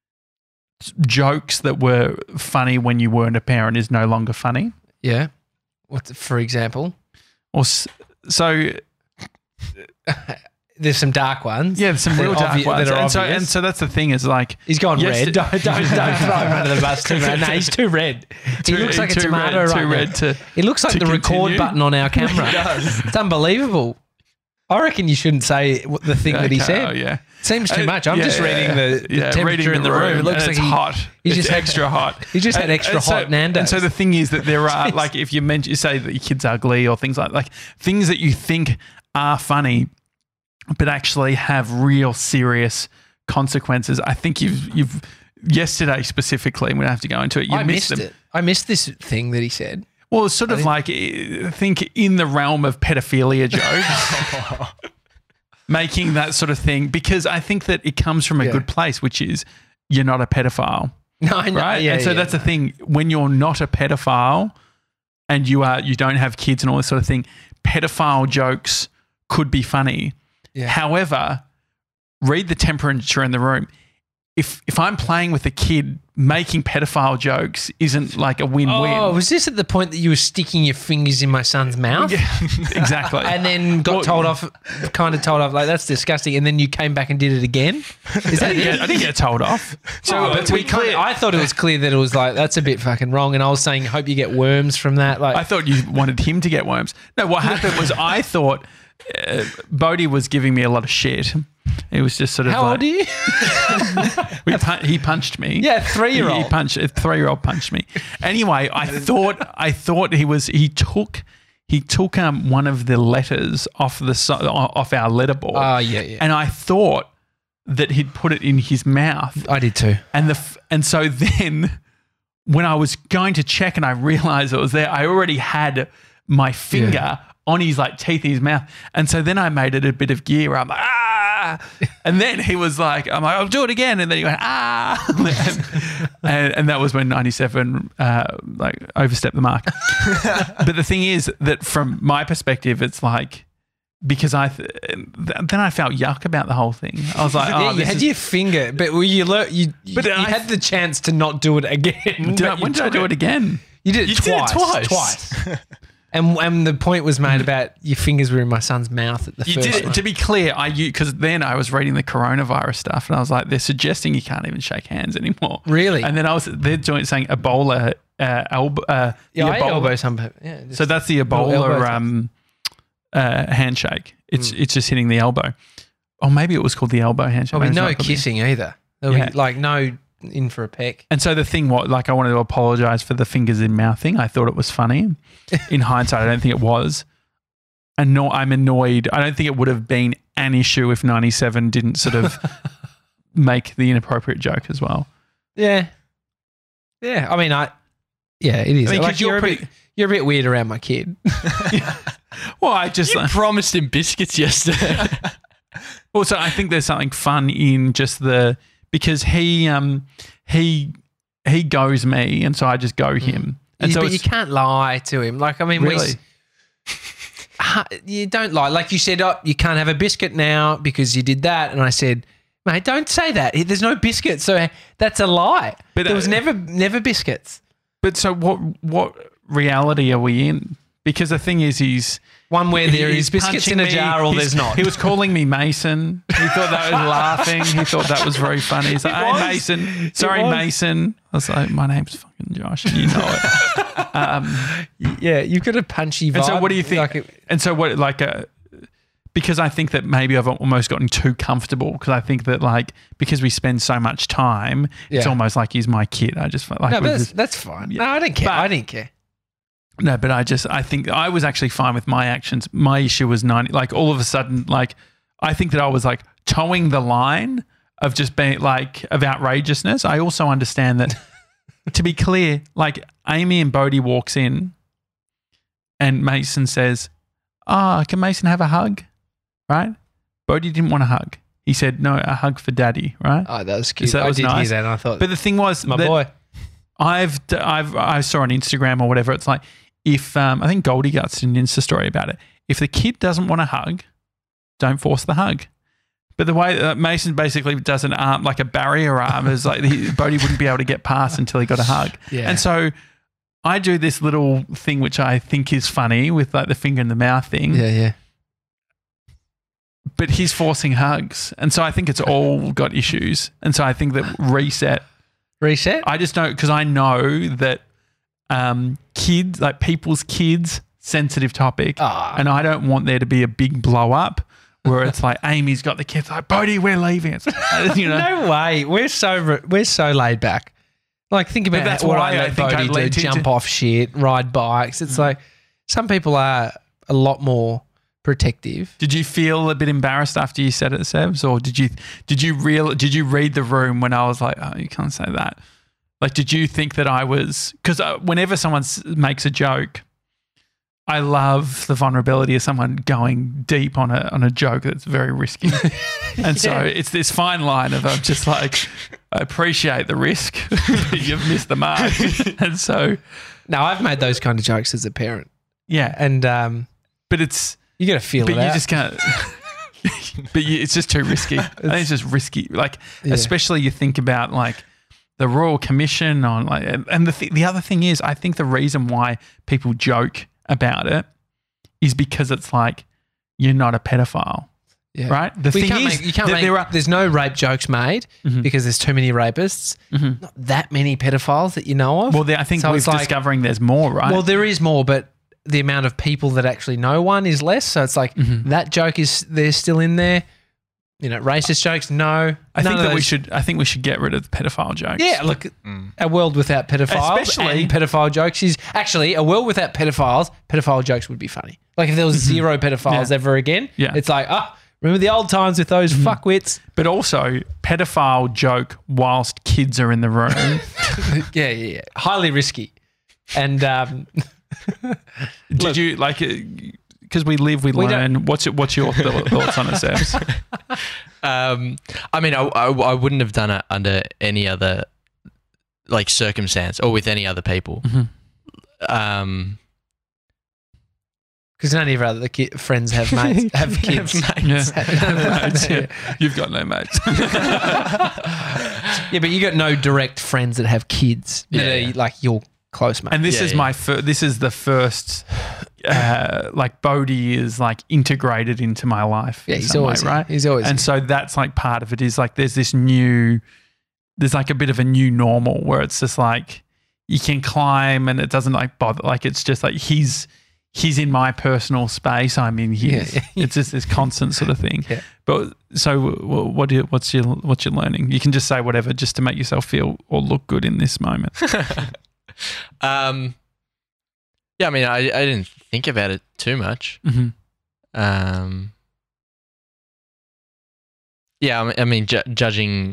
[SPEAKER 1] jokes that were funny when you weren't a parent is no longer funny.
[SPEAKER 2] Yeah. What, for example?
[SPEAKER 1] Or s- so
[SPEAKER 2] There's some dark ones.
[SPEAKER 1] yeah, there's some
[SPEAKER 2] That
[SPEAKER 1] real
[SPEAKER 2] are
[SPEAKER 1] dark
[SPEAKER 2] obvi-
[SPEAKER 1] ones.
[SPEAKER 2] that are
[SPEAKER 1] And so
[SPEAKER 2] obvious.
[SPEAKER 1] and so that's the thing is like
[SPEAKER 2] He's gone
[SPEAKER 1] Yes,
[SPEAKER 2] red.
[SPEAKER 1] it-
[SPEAKER 2] Don't, don't, don't throw him under the bus too much. No, he's too red. He
[SPEAKER 1] too,
[SPEAKER 2] looks like a
[SPEAKER 1] too
[SPEAKER 2] tomato
[SPEAKER 1] red,
[SPEAKER 2] right
[SPEAKER 1] too
[SPEAKER 2] now.
[SPEAKER 1] red to.
[SPEAKER 2] It looks like
[SPEAKER 1] to
[SPEAKER 2] the record
[SPEAKER 1] continue.
[SPEAKER 2] button on our camera. It's unbelievable. I reckon you shouldn't say w- the thing that he
[SPEAKER 1] Okay,
[SPEAKER 2] said.
[SPEAKER 1] oh, yeah.
[SPEAKER 2] Seems too
[SPEAKER 1] Uh,
[SPEAKER 2] much. I'm
[SPEAKER 1] yeah,
[SPEAKER 2] just reading the, the
[SPEAKER 1] yeah,
[SPEAKER 2] temperature
[SPEAKER 1] reading
[SPEAKER 2] in the room. It looks
[SPEAKER 1] and
[SPEAKER 2] like
[SPEAKER 1] it's
[SPEAKER 2] he,
[SPEAKER 1] hot.
[SPEAKER 2] he
[SPEAKER 1] It's
[SPEAKER 2] just had-
[SPEAKER 1] extra hot.
[SPEAKER 2] he just had
[SPEAKER 1] And-
[SPEAKER 2] extra
[SPEAKER 1] and so-
[SPEAKER 2] hot Nando's.
[SPEAKER 1] And so the thing is that there are like if you mention you say that your kid's ugly or things like like things that you think are funny, but actually have real serious consequences. I think you've you've yesterday specifically. I'm gonna have to go into it. You
[SPEAKER 2] I missed
[SPEAKER 1] them.
[SPEAKER 2] it. I missed this thing that he said.
[SPEAKER 1] Well, it's sort of
[SPEAKER 2] think-
[SPEAKER 1] like I think in the realm of pedophilia jokes. Making that sort of thing because I think that it comes from a
[SPEAKER 2] Yeah.
[SPEAKER 1] good place, which is you're not a pedophile,
[SPEAKER 2] No, I know.
[SPEAKER 1] right?
[SPEAKER 2] Yeah,
[SPEAKER 1] and so
[SPEAKER 2] yeah.
[SPEAKER 1] that's the thing. When you're not a pedophile and you are, you don't have kids and all this sort of thing, pedophile jokes could be funny.
[SPEAKER 2] Yeah.
[SPEAKER 1] However, read the temperature in the room. If if I'm playing with a kid, making pedophile jokes isn't like a win-win.
[SPEAKER 2] Oh, was this at the point that you were sticking your fingers in my son's mouth?
[SPEAKER 1] exactly.
[SPEAKER 2] And then got
[SPEAKER 1] Well-
[SPEAKER 2] told off, kind of told off, like, that's disgusting. And then you came back and did it again? Is
[SPEAKER 1] I
[SPEAKER 2] that
[SPEAKER 1] didn't, get,
[SPEAKER 2] it?
[SPEAKER 1] I didn't get told off. So
[SPEAKER 2] Oh, but
[SPEAKER 1] to
[SPEAKER 2] we
[SPEAKER 1] be
[SPEAKER 2] kind
[SPEAKER 1] clear,
[SPEAKER 2] of, I thought it was clear that it was like, that's a bit fucking wrong. And I was saying, hope you get worms from that. Like,
[SPEAKER 1] I thought you wanted him to get worms. No, what happened was I thought uh, Bodie was giving me a lot of shit. It was just sort of
[SPEAKER 2] how
[SPEAKER 1] like,
[SPEAKER 2] old are you?
[SPEAKER 1] we pu- he punched me.
[SPEAKER 2] Yeah, three-year-old.
[SPEAKER 1] He, he punched a three-year-old punched me. Anyway, I thought I thought he was he took he took um one of the letters off the so- off our letterboard.
[SPEAKER 2] Oh, yeah, yeah.
[SPEAKER 1] And I thought that he'd put it in his mouth.
[SPEAKER 2] I did too.
[SPEAKER 1] And the f- and so then when I was going to check and I realized it was there, I already had my finger on his like teeth in his mouth. And so then I made it a bit of gear. I'm like, ah. And then he was like, I'm like, I'll do it again. And then he went, ah. and, and that was when ninety-seven uh, like overstepped the mark. But the thing is that from my perspective, it's like, because I th- then I felt yuck about the whole thing. I was like, oh,
[SPEAKER 2] yeah, you
[SPEAKER 1] this
[SPEAKER 2] had
[SPEAKER 1] is-
[SPEAKER 2] your finger, but were you lear- you, you,
[SPEAKER 1] But
[SPEAKER 2] you
[SPEAKER 1] I-
[SPEAKER 2] had the chance to not do it again.
[SPEAKER 1] Did I-
[SPEAKER 2] but you
[SPEAKER 1] when did I
[SPEAKER 2] took
[SPEAKER 1] do it again?
[SPEAKER 2] You did it
[SPEAKER 3] You did it
[SPEAKER 2] twice.
[SPEAKER 3] twice.
[SPEAKER 2] Twice. and and the point was made about your fingers were in my son's mouth at the
[SPEAKER 1] You
[SPEAKER 2] first
[SPEAKER 1] did it,
[SPEAKER 2] one.
[SPEAKER 1] to be clear, I because then I was reading the coronavirus stuff and I was like, they're suggesting you can't even shake hands anymore.
[SPEAKER 2] Really?
[SPEAKER 1] And then I was they're doing saying Ebola uh, elbow. Uh, the
[SPEAKER 2] yeah, I
[SPEAKER 1] Ebola-
[SPEAKER 2] elbow some people. Yeah, just-
[SPEAKER 1] So that's the
[SPEAKER 2] Little
[SPEAKER 1] Ebola
[SPEAKER 2] elbow touch.
[SPEAKER 1] um, uh, handshake. It's
[SPEAKER 2] Mm.
[SPEAKER 1] it's just hitting the elbow. Or maybe it was called the elbow handshake.
[SPEAKER 2] there'll be
[SPEAKER 1] Maybe it's
[SPEAKER 2] no
[SPEAKER 1] not called the-
[SPEAKER 2] kissing either. There'll
[SPEAKER 1] Yeah.
[SPEAKER 2] be like no in for a peck.
[SPEAKER 1] And so the thing, what like I wanted to apologize for the fingers in mouth thing. I thought it was funny. In hindsight, I don't think it was. And no, I'm annoyed. I don't think it would have been an issue if ninety-seven didn't sort of make the inappropriate joke as well.
[SPEAKER 2] Yeah, yeah. I mean, I yeah, it is.
[SPEAKER 1] I mean, 'cause
[SPEAKER 2] like,
[SPEAKER 1] you're
[SPEAKER 2] you're a
[SPEAKER 1] pretty-
[SPEAKER 2] bit you're a bit weird around my kid.
[SPEAKER 1] Well, I just
[SPEAKER 3] You promised him biscuits yesterday.
[SPEAKER 1] also I think there's something fun in just the because he um he he goes me and so I just go him. And
[SPEAKER 2] You-
[SPEAKER 1] so
[SPEAKER 2] but you
[SPEAKER 1] it's,
[SPEAKER 2] can't lie to him. Like I mean, we
[SPEAKER 1] Really?
[SPEAKER 2] s- Ha- you don't lie. Like you said, oh, you can't have a biscuit now because you did that, and I said, mate, don't say that. There's no biscuits, so that's a lie.
[SPEAKER 1] But,
[SPEAKER 2] there was
[SPEAKER 1] uh,
[SPEAKER 2] never never biscuits.
[SPEAKER 1] but so what what reality are we in? Because the thing is he's
[SPEAKER 2] One where there
[SPEAKER 1] he's
[SPEAKER 2] is biscuits
[SPEAKER 1] punching
[SPEAKER 2] in a
[SPEAKER 1] me.
[SPEAKER 2] jar or
[SPEAKER 1] He's-
[SPEAKER 2] there's not.
[SPEAKER 1] He was calling me Mason. He thought that was laughing. He thought that was very funny. He's like,
[SPEAKER 2] It
[SPEAKER 1] hey,
[SPEAKER 2] was.
[SPEAKER 1] Mason. Sorry,
[SPEAKER 2] was.
[SPEAKER 1] Mason. I was like, my name's fucking Josh. And you know it. um,
[SPEAKER 2] Yeah, you've got a punchy vibe.
[SPEAKER 1] and so what do you think?
[SPEAKER 2] Like it-
[SPEAKER 1] and so what, like, uh, because I think that maybe I've almost gotten too comfortable because I think that, like, because we spend so much time, it's
[SPEAKER 2] Yeah.
[SPEAKER 1] almost like he's my kid. I just felt like
[SPEAKER 2] no,
[SPEAKER 1] we
[SPEAKER 2] but that's,
[SPEAKER 1] just-
[SPEAKER 2] that's fine.
[SPEAKER 1] Yeah.
[SPEAKER 2] No, I didn't care.
[SPEAKER 1] But-
[SPEAKER 2] I didn't care.
[SPEAKER 1] No, but I just I think I was actually fine with my actions. My issue was ninety. Like all of a sudden, like I think that I was like towing the line of just being like of outrageousness. I also understand that. To be clear, like Amy and Bodie walks in, and Mason says, "Ah, oh, can Mason have a hug?" Right? Bodie didn't want a hug. He said, "No, a hug for Daddy." Right?
[SPEAKER 2] Oh, that was cute.
[SPEAKER 1] So that
[SPEAKER 2] I
[SPEAKER 1] was
[SPEAKER 2] did
[SPEAKER 1] nice.
[SPEAKER 2] hear that, and I thought,
[SPEAKER 1] But the thing was,
[SPEAKER 2] my
[SPEAKER 1] that
[SPEAKER 2] boy.
[SPEAKER 1] I've, I've, I saw on Instagram or whatever. It's like if um, I think Goldie Guts did an Insta story about it. If the kid doesn't want a hug, don't force the hug. But the way uh, Mason basically does an arm like a barrier arm is like he, Bodie wouldn't be able to get past until he got a hug.
[SPEAKER 2] Yeah.
[SPEAKER 1] And so I do this little thing which I think is funny with like the finger in the mouth thing.
[SPEAKER 2] Yeah, yeah.
[SPEAKER 1] But he's forcing hugs, and so I think it's all got issues. And so I think that reset.
[SPEAKER 2] Reset?
[SPEAKER 1] I just know because I know that um, kids, like people's kids, sensitive topic,
[SPEAKER 2] Ah.
[SPEAKER 1] and I don't want there to be a big blow up where it's like Amy's got the kids like Bodie, we're leaving. It's you know.
[SPEAKER 2] No way. We're so re- we're so laid back. Like think about
[SPEAKER 1] But that's
[SPEAKER 2] what
[SPEAKER 1] why
[SPEAKER 2] I
[SPEAKER 1] I
[SPEAKER 2] let
[SPEAKER 1] think I
[SPEAKER 2] Bodie do,
[SPEAKER 1] leaned into-
[SPEAKER 2] jump off shit, ride bikes. It's like some people are a lot more protective.
[SPEAKER 1] Did you feel a bit embarrassed after you said it, Sebs, or did you did you real did you read the room when I was like, oh, you can't say that? Like, did you think that I was because uh, whenever someone s- makes a joke, I love the vulnerability of someone going deep on a on a joke that's very risky, and so
[SPEAKER 2] Yeah.
[SPEAKER 1] it's this fine line of I'm just like I appreciate the risk, but you've missed the mark, and so
[SPEAKER 2] No, I've made those kind of jokes as a parent,
[SPEAKER 1] yeah,
[SPEAKER 2] and um,
[SPEAKER 1] but it's.
[SPEAKER 2] you got to feel
[SPEAKER 1] But
[SPEAKER 2] it
[SPEAKER 1] you
[SPEAKER 2] out.
[SPEAKER 1] just can't. But you, it's just too risky. I think it's just risky. Like,
[SPEAKER 2] Yeah.
[SPEAKER 1] especially you think about like the Royal Commission on like, and and the th- the other thing is, I think the reason why people joke about it is because it's like you're not a pedophile,
[SPEAKER 2] Yeah.
[SPEAKER 1] right? The
[SPEAKER 2] Well, you
[SPEAKER 1] thing
[SPEAKER 2] can't
[SPEAKER 1] is,
[SPEAKER 2] make, you can't
[SPEAKER 1] that
[SPEAKER 2] make,
[SPEAKER 1] there are.
[SPEAKER 2] there's no rape jokes made
[SPEAKER 1] Mhm.
[SPEAKER 2] because there's too many rapists.
[SPEAKER 1] Mhm.
[SPEAKER 2] Not that many pedophiles that you know of.
[SPEAKER 1] Well, there, I think
[SPEAKER 2] So
[SPEAKER 1] we're
[SPEAKER 2] it's like-
[SPEAKER 1] discovering there's more, right?
[SPEAKER 2] Well, there is more, but the amount of people that actually know one is less. So it's like
[SPEAKER 1] Mhm.
[SPEAKER 2] that joke is they're still in there. You know, racist jokes, no.
[SPEAKER 1] I
[SPEAKER 2] None
[SPEAKER 1] think
[SPEAKER 2] of
[SPEAKER 1] that we
[SPEAKER 2] those-
[SPEAKER 1] should. I think we should get rid of the pedophile jokes.
[SPEAKER 2] Yeah, look,
[SPEAKER 4] Mm.
[SPEAKER 2] a world without pedophiles
[SPEAKER 1] Especially-
[SPEAKER 2] and pedophile jokes is actually a world without pedophiles. Pedophile jokes would be funny. Like if there was zero pedophiles
[SPEAKER 1] Yeah.
[SPEAKER 2] ever again,
[SPEAKER 1] Yeah.
[SPEAKER 2] it's like, ah, remember the old times with those fuckwits?
[SPEAKER 1] But also, pedophile joke whilst kids are in the room.
[SPEAKER 2] yeah, yeah, yeah. Highly risky. And um,
[SPEAKER 1] Did
[SPEAKER 2] Look-
[SPEAKER 1] you like? uh, because we live, we,
[SPEAKER 2] We don't-
[SPEAKER 1] learn. What's your, what's your th- thoughts on it, Sebs?
[SPEAKER 3] Um, I mean, I, I, I wouldn't have done it under any other like circumstance or with any other people.
[SPEAKER 1] Mhm.
[SPEAKER 3] Um,
[SPEAKER 2] Because none of your other ki- friends have mates, have kids.
[SPEAKER 1] Yeah. Mates, yeah. You've got no mates.
[SPEAKER 2] Yeah, but you got no direct friends that have kids that
[SPEAKER 3] Yeah,
[SPEAKER 2] are
[SPEAKER 3] yeah.
[SPEAKER 2] like your close mates.
[SPEAKER 1] And this
[SPEAKER 3] Yeah,
[SPEAKER 1] is
[SPEAKER 3] yeah.
[SPEAKER 1] my fir- this is the first uh, like Bodhi is like integrated into my life.
[SPEAKER 2] yeah,
[SPEAKER 1] in
[SPEAKER 2] he's
[SPEAKER 1] some
[SPEAKER 2] always
[SPEAKER 1] way, right.
[SPEAKER 2] He's always
[SPEAKER 1] And so that's like part of it is like there's this new, there's like a bit of a new normal where it's just like you can climb and it doesn't like bother. Like it's just like he's he's in my personal space. I'm in his.
[SPEAKER 2] Yeah, yeah.
[SPEAKER 1] It's just this constant sort of thing.
[SPEAKER 2] Yeah.
[SPEAKER 1] But so w- what do you, what's your what's your learning? You can just say whatever just to make yourself feel or look good in this moment.
[SPEAKER 3] um, yeah, I mean, I, I didn't think about it too much.
[SPEAKER 1] hmm
[SPEAKER 3] Um, yeah, I mean, I mean ju- judging.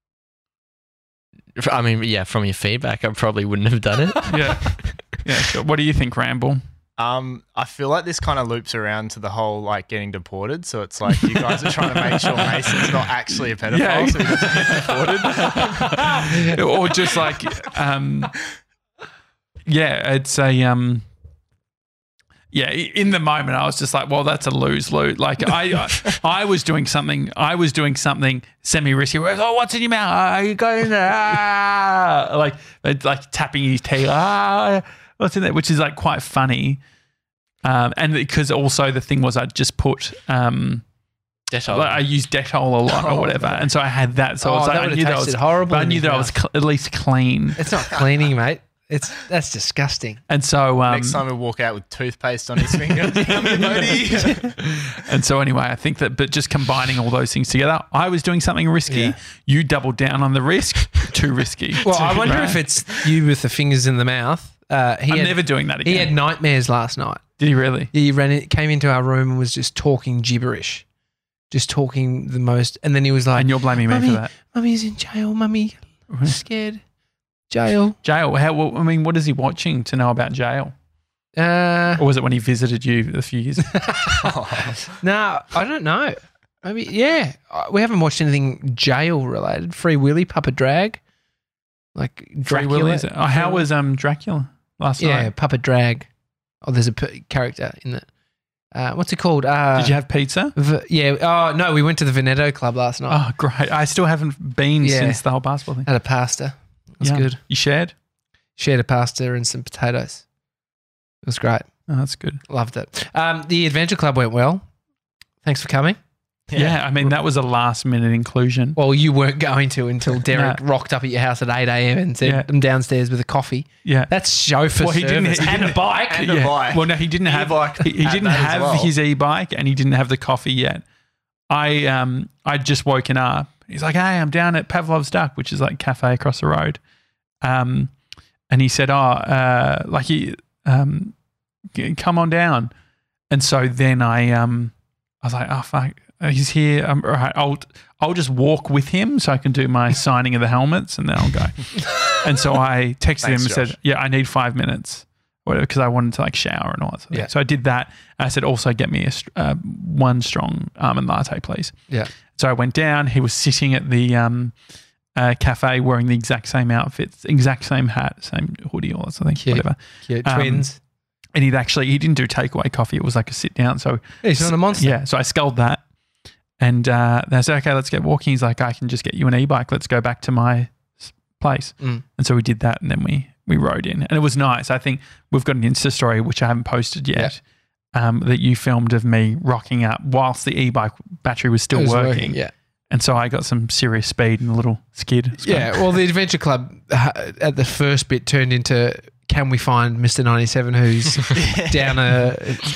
[SPEAKER 3] I mean, yeah, from your feedback, I probably wouldn't have done it.
[SPEAKER 1] Yeah. Yeah. Sure. What do you think, Ramble?
[SPEAKER 4] Um, I feel like this kind of loops around to the whole like getting deported. So it's like you guys are trying to make sure Mason's not actually a pedophile,
[SPEAKER 1] Yeah.
[SPEAKER 4] so he doesn't get deported.
[SPEAKER 1] Or just like, um, yeah, it's a, um, yeah, i- in the moment, I was just like, well, that's a lose lose. Like I, I, I was doing something, I was doing something semi risky. Where I was, oh, what's in your mouth? Are you going there? Ah, like, like tapping his teeth. Ah, what's in there? Which is like quite funny. Um, and because also the thing was, I just put, um,
[SPEAKER 3] Dettol.
[SPEAKER 1] like I used Dettol a lot or whatever, and so I had that. So I
[SPEAKER 2] Oh,
[SPEAKER 1] was like,
[SPEAKER 2] that
[SPEAKER 1] I
[SPEAKER 2] would've
[SPEAKER 1] knew that
[SPEAKER 2] tasted
[SPEAKER 1] was
[SPEAKER 2] horrible
[SPEAKER 1] but I
[SPEAKER 2] in
[SPEAKER 1] knew
[SPEAKER 2] his
[SPEAKER 1] that I was
[SPEAKER 2] mouth.
[SPEAKER 1] cl- at least clean.
[SPEAKER 2] It's not cleaning, mate. It's that's disgusting.
[SPEAKER 1] And so, um,
[SPEAKER 4] Next time he'll walk out with toothpaste on his fingers.
[SPEAKER 1] and so anyway, I think that, but just combining all those things together, I was doing something risky.
[SPEAKER 2] Yeah.
[SPEAKER 1] You doubled down on the risk. Too risky.
[SPEAKER 2] Well, I wonder
[SPEAKER 1] Right?
[SPEAKER 2] if it's you with the fingers in the mouth. Uh, he
[SPEAKER 1] I'm
[SPEAKER 2] had,
[SPEAKER 1] never doing that
[SPEAKER 2] he
[SPEAKER 1] again.
[SPEAKER 2] had nightmares last night.
[SPEAKER 1] Did he really?
[SPEAKER 2] He ran in, came into our room and was just talking gibberish, just talking the most. And then he was like,
[SPEAKER 1] And you're blaming me
[SPEAKER 2] Mummy,
[SPEAKER 1] for that.
[SPEAKER 2] "Mummy's in jail. Mummy, I'm scared. Jail."
[SPEAKER 1] Jail. How? Well, I mean, what is he watching to know about jail?
[SPEAKER 2] Uh,
[SPEAKER 1] Or was it when he visited you a few years ago?
[SPEAKER 2] no, I don't know. Maybe yeah. Uh, We haven't watched anything jail related. Free Willy, Papa Drag, like
[SPEAKER 1] Free
[SPEAKER 2] Dracula.
[SPEAKER 1] Willy, is it? Oh, how was um Dracula last
[SPEAKER 2] yeah,
[SPEAKER 1] night?
[SPEAKER 2] Papa Drag. Oh, there's a p- character in it. Uh, what's it called? Uh,
[SPEAKER 1] Did you have pizza?
[SPEAKER 2] v- yeah. Oh no, we went to the Veneto Club last night.
[SPEAKER 1] Oh, great. I still haven't been
[SPEAKER 2] Yeah.
[SPEAKER 1] since the whole basketball thing.
[SPEAKER 2] Had a pasta. It was
[SPEAKER 1] Yeah.
[SPEAKER 2] good.
[SPEAKER 1] You shared?
[SPEAKER 2] Shared a pasta and some potatoes. It was great.
[SPEAKER 1] Oh, that's good.
[SPEAKER 2] Loved it. Um, the Adventure Club went well. Thanks for coming.
[SPEAKER 1] Yeah. I mean, that was a last minute inclusion.
[SPEAKER 2] Well, you weren't going to until Derek rocked up at your house at eight a.m. and said,
[SPEAKER 1] Yeah.
[SPEAKER 2] I'm downstairs with a coffee.
[SPEAKER 1] Yeah.
[SPEAKER 2] That's chauffeur
[SPEAKER 1] Well, he didn't-
[SPEAKER 2] service.
[SPEAKER 1] he
[SPEAKER 2] and
[SPEAKER 1] didn't-
[SPEAKER 2] a bike.
[SPEAKER 4] and a bike.
[SPEAKER 1] Well, no, he didn't have.
[SPEAKER 4] E-bike
[SPEAKER 1] He, he
[SPEAKER 4] had
[SPEAKER 1] didn't
[SPEAKER 4] that as
[SPEAKER 1] have
[SPEAKER 4] well.
[SPEAKER 1] his e-bike, and he didn't have the coffee yet. I um I'd just woken up. He's like, "Hey, I'm down at Pavlov's Duck, which is like a cafe across the road." Um, and he said, "Oh, uh, like he um, g- come on down." And so then I um I was like, "Oh fuck." He's here. Um, all right, I'll I'll just walk with him so I can do my signing of the helmets, and then I'll go. And so I texted him
[SPEAKER 4] Thanks,
[SPEAKER 1] and
[SPEAKER 4] Josh.
[SPEAKER 1] said, "Yeah, I need five minutes, whatever, because I wanted to like shower and all that." Sort of
[SPEAKER 2] Yeah.
[SPEAKER 1] thing. So I did that. And I said, "Also, get me a str- uh, one strong almond latte, please."
[SPEAKER 2] Yeah.
[SPEAKER 1] So I went down. He was sitting at the um, uh, cafe wearing the exact same outfits, exact same hat, same hoodie, all that sort of thing,
[SPEAKER 2] Cute.
[SPEAKER 1] whatever.
[SPEAKER 2] Cute.
[SPEAKER 1] Um,
[SPEAKER 2] Twins.
[SPEAKER 1] And he'd actually he didn't do takeaway coffee. It was like a sit down. So
[SPEAKER 2] He's not a monster.
[SPEAKER 1] yeah, so I sculled that. And uh, then I said, okay, let's get walking. He's like, I can just get you an e-bike. Let's go back to my s- place.
[SPEAKER 2] Mm.
[SPEAKER 1] And so we did that, and then we we rode in. And it was nice. I think we've got an Insta story, which I haven't posted yet, um, that you filmed of me rocking up whilst the e-bike battery was still
[SPEAKER 2] It was
[SPEAKER 1] working.
[SPEAKER 2] Yeah.
[SPEAKER 1] And so I got some serious speed and a little skid. It's
[SPEAKER 2] Yeah. Well, the Adventure Club uh, at the first bit turned into, can we find Mister ninety-seven who's down a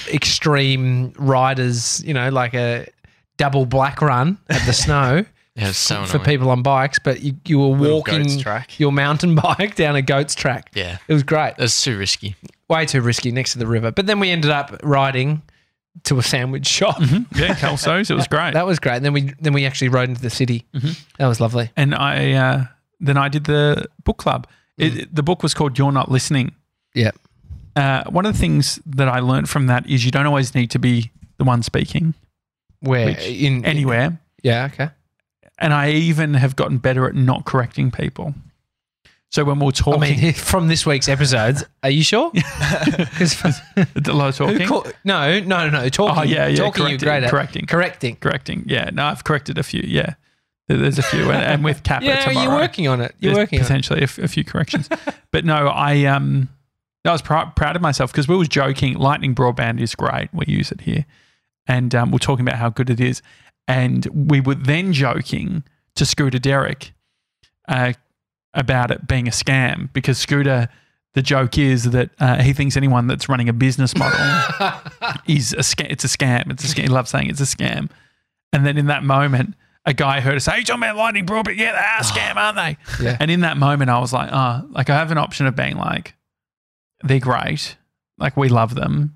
[SPEAKER 2] extreme riders, you know, like a double black run at the snow
[SPEAKER 3] Yeah, it's so
[SPEAKER 2] for
[SPEAKER 3] annoying.
[SPEAKER 2] people on bikes, but you, you were
[SPEAKER 4] Little
[SPEAKER 2] walking
[SPEAKER 4] goats track.
[SPEAKER 2] your mountain bike down a goat's track.
[SPEAKER 3] Yeah,
[SPEAKER 2] It was great.
[SPEAKER 3] that's too risky.
[SPEAKER 2] Way too risky next to the river. But then we ended up riding to a sandwich shop.
[SPEAKER 1] Yeah, Kelso's. It was great.
[SPEAKER 2] That was great. And then we then we actually rode into the city.
[SPEAKER 1] Mhm.
[SPEAKER 2] That was lovely.
[SPEAKER 1] And I uh, then I did the book club. It, the book was called You're Not Listening.
[SPEAKER 2] Yeah.
[SPEAKER 1] uh, one of the things that I learned from that is you don't always need to be the one speaking
[SPEAKER 2] Where
[SPEAKER 1] Which-
[SPEAKER 2] in
[SPEAKER 1] anywhere.
[SPEAKER 2] Yeah. Okay.
[SPEAKER 1] And I even have gotten better at not correcting people. So when we're talking,
[SPEAKER 2] I mean, from this week's episodes, are you sure? 'Cause-
[SPEAKER 1] a lot of
[SPEAKER 2] Who
[SPEAKER 1] talking.
[SPEAKER 2] call- no, no, no. Talking.
[SPEAKER 1] Oh, yeah, yeah,
[SPEAKER 2] Talking. You're
[SPEAKER 1] correcting,
[SPEAKER 2] great at
[SPEAKER 1] correcting.
[SPEAKER 2] Correcting.
[SPEAKER 1] Correcting. Yeah. No, I've corrected a few. Yeah. There- There's a few. And, and with Kappa
[SPEAKER 2] Yeah,
[SPEAKER 1] tomorrow.
[SPEAKER 2] you're working on it. You're
[SPEAKER 1] there's
[SPEAKER 2] working on it.
[SPEAKER 1] potentially a, f- a few corrections. But no, I um, I was pr- proud of myself because we was joking. Lightning Broadband is great. We use it here, and um, we're talking about how good it is. And we were then joking to Scooter Derek uh, about it being a scam because Scooter, the joke is that uh, he thinks anyone that's running a business model is a scam. It's a scam. It's a scam. He loves saying it's a scam. And then in that moment, a guy heard us say, "Hey, John, man, Lightning Broadband, yeah, they are a scam, aren't they?"
[SPEAKER 2] Yeah.
[SPEAKER 1] And in that moment, I was like, oh, like I have an option of being like, they're great, like we love them,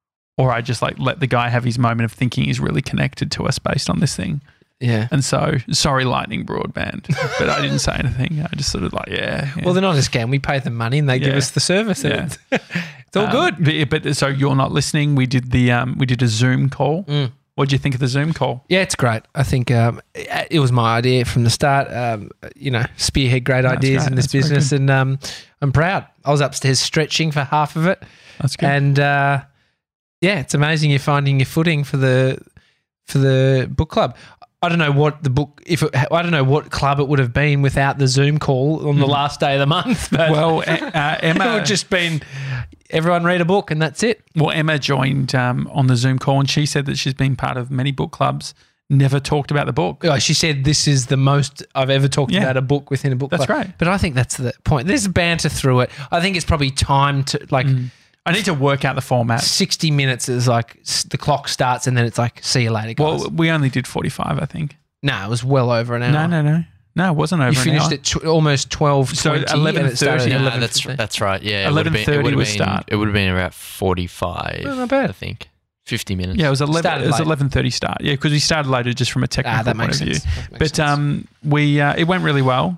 [SPEAKER 1] or I just like let the guy have his moment of thinking he's really connected to us based on this thing.
[SPEAKER 2] Yeah.
[SPEAKER 1] And so, sorry, Lightning Broadband, but I didn't say anything. I just sort of like, yeah. yeah.
[SPEAKER 2] Well, they're not a scam. We pay them money and they give
[SPEAKER 1] Yeah.
[SPEAKER 2] us the service.
[SPEAKER 1] Yeah.
[SPEAKER 2] And it's, it's all
[SPEAKER 1] Um,
[SPEAKER 2] good.
[SPEAKER 1] But, but so you're not listening. We did the um, we did a Zoom call.
[SPEAKER 2] Mm.
[SPEAKER 1] What did you think of the Zoom call?
[SPEAKER 2] Yeah, it's great. I think um, it it was my idea from the start. Um, you know, spearhead great
[SPEAKER 1] That's
[SPEAKER 2] ideas
[SPEAKER 1] great.
[SPEAKER 2] in this
[SPEAKER 1] That's very
[SPEAKER 2] business, and um, I'm proud. I was upstairs stretching for half of it,
[SPEAKER 1] That's good.
[SPEAKER 2] and uh, yeah, it's amazing you're finding your footing for the for the book club. I don't know what the book if it, I don't know what club it would have been without the Zoom call on the
[SPEAKER 1] Mm.
[SPEAKER 2] last day of the month. But
[SPEAKER 1] well, uh,
[SPEAKER 2] it would
[SPEAKER 1] Emma
[SPEAKER 2] have just been everyone read a book and that's it.
[SPEAKER 1] Well, Emma joined um, on the Zoom call, and she said that she's been part of many book clubs. Never talked about the book.
[SPEAKER 2] Oh, she said this is the most I've ever talked
[SPEAKER 1] Yeah.
[SPEAKER 2] about a book within a book
[SPEAKER 1] That's
[SPEAKER 2] club.
[SPEAKER 1] great.
[SPEAKER 2] But I think that's the point. There's banter through it. I think it's probably time to like
[SPEAKER 1] Mm. I need to work out the format.
[SPEAKER 2] sixty minutes is like s- the clock starts and then it's like see you later, guys.
[SPEAKER 1] Well, we only did forty-five, I think.
[SPEAKER 2] no, it was well over an hour.
[SPEAKER 1] No, no, no, no. It wasn't over
[SPEAKER 2] You
[SPEAKER 1] an
[SPEAKER 2] finished
[SPEAKER 1] hour.
[SPEAKER 2] at tw- almost twelve
[SPEAKER 1] So
[SPEAKER 2] twenty.
[SPEAKER 1] eleven
[SPEAKER 2] and it started
[SPEAKER 1] thirty.
[SPEAKER 2] at
[SPEAKER 3] No,
[SPEAKER 2] eleven
[SPEAKER 3] that's
[SPEAKER 2] fifteen.
[SPEAKER 3] that's right. Yeah, it would've been- it
[SPEAKER 1] 11:30
[SPEAKER 3] would've
[SPEAKER 1] was
[SPEAKER 3] been-
[SPEAKER 1] start.
[SPEAKER 3] It would have been about forty-five.
[SPEAKER 2] Oh, not bad.
[SPEAKER 3] I think fifty minutes.
[SPEAKER 1] Yeah, it was eleven.
[SPEAKER 2] Started
[SPEAKER 1] It was
[SPEAKER 2] late.
[SPEAKER 1] eleven thirty start. Yeah, because we started later just from a technical
[SPEAKER 2] Ah, that
[SPEAKER 1] point
[SPEAKER 2] makes
[SPEAKER 1] of view.
[SPEAKER 2] sense. That makes
[SPEAKER 1] But
[SPEAKER 2] sense.
[SPEAKER 1] um, we uh, it went really well,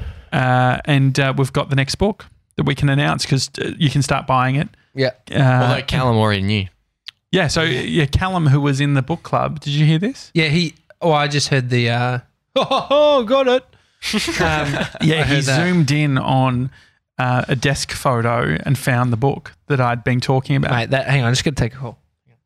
[SPEAKER 1] uh, and uh, we've got the next book that we can announce because uh, you can start buying it.
[SPEAKER 2] yeah.
[SPEAKER 1] Uh,
[SPEAKER 3] Although Callum already knew.
[SPEAKER 1] yeah, so yeah, Callum, who was in the book club, did you hear this?
[SPEAKER 2] Yeah, he oh I just heard the uh oh, oh got it. Um,
[SPEAKER 1] Yeah,
[SPEAKER 2] I
[SPEAKER 1] he
[SPEAKER 2] heard that.
[SPEAKER 1] zoomed in on uh, a desk photo and found the book that I'd been talking about.
[SPEAKER 2] Mate, that hang on, I'm just gonna take a call.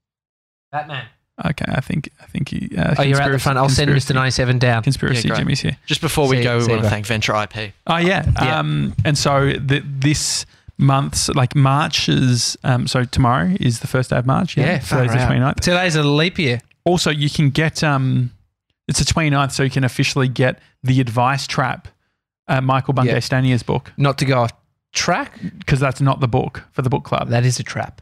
[SPEAKER 2] Batman.
[SPEAKER 1] Okay, I think I think he. Uh,
[SPEAKER 2] Oh, you're at the
[SPEAKER 1] conspiracy-
[SPEAKER 2] front. I'll send Mister
[SPEAKER 1] conspiracy-
[SPEAKER 2] ninety-seven down.
[SPEAKER 1] Conspiracy
[SPEAKER 3] Yeah, great.
[SPEAKER 1] Jimmy's here.
[SPEAKER 3] Just before we
[SPEAKER 2] See-
[SPEAKER 3] go, we
[SPEAKER 2] see
[SPEAKER 3] want to
[SPEAKER 2] you,
[SPEAKER 3] thank Venture I P.
[SPEAKER 1] Oh yeah.
[SPEAKER 2] Yeah.
[SPEAKER 1] Um, and so the, this month's like March is um, so tomorrow is the first day of March.
[SPEAKER 2] Yeah, far
[SPEAKER 1] today's the
[SPEAKER 2] out.
[SPEAKER 1] twenty-ninth.
[SPEAKER 2] Today's a leap year.
[SPEAKER 1] Also, you can get um, it's the twenty-ninth, so you can officially get the Advice Trap, uh, Michael Bungay
[SPEAKER 2] Yeah.
[SPEAKER 1] Stanier's book,
[SPEAKER 2] Not to go off track.
[SPEAKER 1] because that's not the book for the book club.
[SPEAKER 2] That is a trap.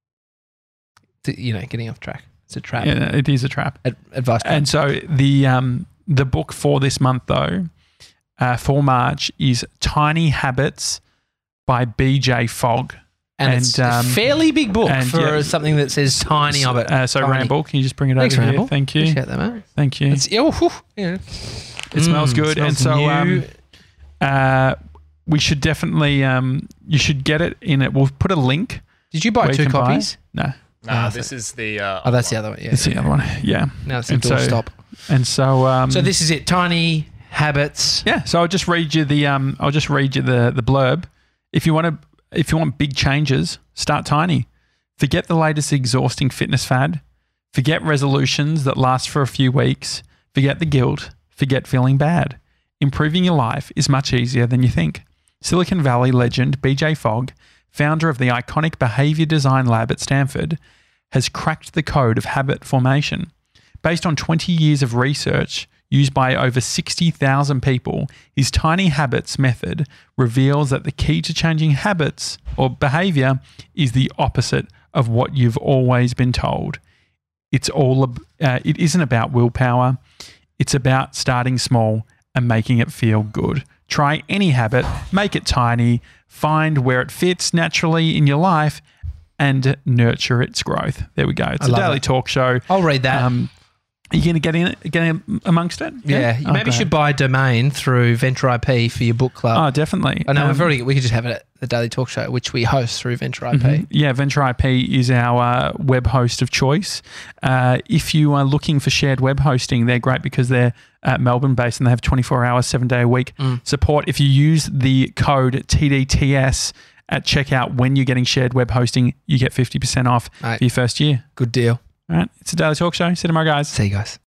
[SPEAKER 2] To- you know, getting off track. It's a trap.
[SPEAKER 1] Yeah, it is a trap.
[SPEAKER 2] Ad- advice. Trap.
[SPEAKER 1] And so the um, the book for this month, though, uh, for March, is Tiny Habits by B J Fogg.
[SPEAKER 2] And, it's
[SPEAKER 1] and, um,
[SPEAKER 2] a fairly big book
[SPEAKER 1] and,
[SPEAKER 2] for
[SPEAKER 1] yeah,
[SPEAKER 2] something that says tiny of it.
[SPEAKER 1] Uh, so
[SPEAKER 2] Tiny.
[SPEAKER 1] Ramble, can you just bring it
[SPEAKER 2] Thanks,
[SPEAKER 1] over
[SPEAKER 2] Ramble.
[SPEAKER 1] here? Thank you.
[SPEAKER 2] Appreciate that, mate.
[SPEAKER 1] Thank you.
[SPEAKER 2] It's, oh, whew, yeah.
[SPEAKER 1] It smells
[SPEAKER 2] Mm,
[SPEAKER 1] good, and
[SPEAKER 2] smells
[SPEAKER 1] so um,
[SPEAKER 2] new.
[SPEAKER 1] uh, we should definitely um, you should get it in it. We'll put a link.
[SPEAKER 2] Did you buy
[SPEAKER 1] where you
[SPEAKER 2] two
[SPEAKER 1] can buy
[SPEAKER 2] copies?
[SPEAKER 1] it. No,
[SPEAKER 4] Nah,
[SPEAKER 2] Ah,
[SPEAKER 4] this is the. Uh,
[SPEAKER 2] Oh, that's the other one. Yeah.
[SPEAKER 1] it's the other one. Yeah,
[SPEAKER 2] Now it's the
[SPEAKER 1] And
[SPEAKER 2] door
[SPEAKER 1] so-
[SPEAKER 2] stop.
[SPEAKER 1] and so um,
[SPEAKER 2] So this is it. Tiny habits.
[SPEAKER 1] yeah. So I'll just read you the um, I'll just read you the the blurb. If you want to, if you want big changes, start tiny. Forget the latest exhausting fitness fad. Forget resolutions that last for a few weeks. Forget the guilt. Forget feeling bad. Improving your life is much easier than you think. Silicon Valley legend B J Fogg, founder of the iconic behavior design lab at Stanford, has cracked the code of habit formation. Based on twenty years of research used by over sixty thousand people, his Tiny Habits method reveals that the key to changing habits or behavior is the opposite of what you've always been told. It's all ab- uh, it isn't about willpower. It's about starting small and making it feel good. Try any habit, make it tiny, find where it fits naturally in your life, and nurture its growth. There we go. It's
[SPEAKER 2] I
[SPEAKER 1] a
[SPEAKER 2] love
[SPEAKER 1] daily
[SPEAKER 2] it.
[SPEAKER 1] talk show.
[SPEAKER 2] I'll read that.
[SPEAKER 1] Um, Are you going to get in get in amongst it?
[SPEAKER 2] Yeah, you
[SPEAKER 1] Oh,
[SPEAKER 2] maybe
[SPEAKER 1] great.
[SPEAKER 2] should buy a domain through Venture I P for your book club.
[SPEAKER 1] Oh, definitely.
[SPEAKER 2] I know
[SPEAKER 1] Um,
[SPEAKER 2] we've already. We could just have it at the Daily Talk Show, which we host through Venture I P.
[SPEAKER 1] Mhm. Yeah, Venture I P is our uh, web host of choice. Uh, if you are looking for shared web hosting, they're great because they're uh, Melbourne based and they have twenty-four hours, seven day a week
[SPEAKER 2] Mm.
[SPEAKER 1] support. If you use the code T D T S at checkout when you're getting shared web hosting, you get fifty percent off
[SPEAKER 2] Mate.
[SPEAKER 1] for your first year.
[SPEAKER 2] Good deal.
[SPEAKER 1] All right, it's a Daily Talk Show. See you tomorrow, guys.
[SPEAKER 2] See you guys.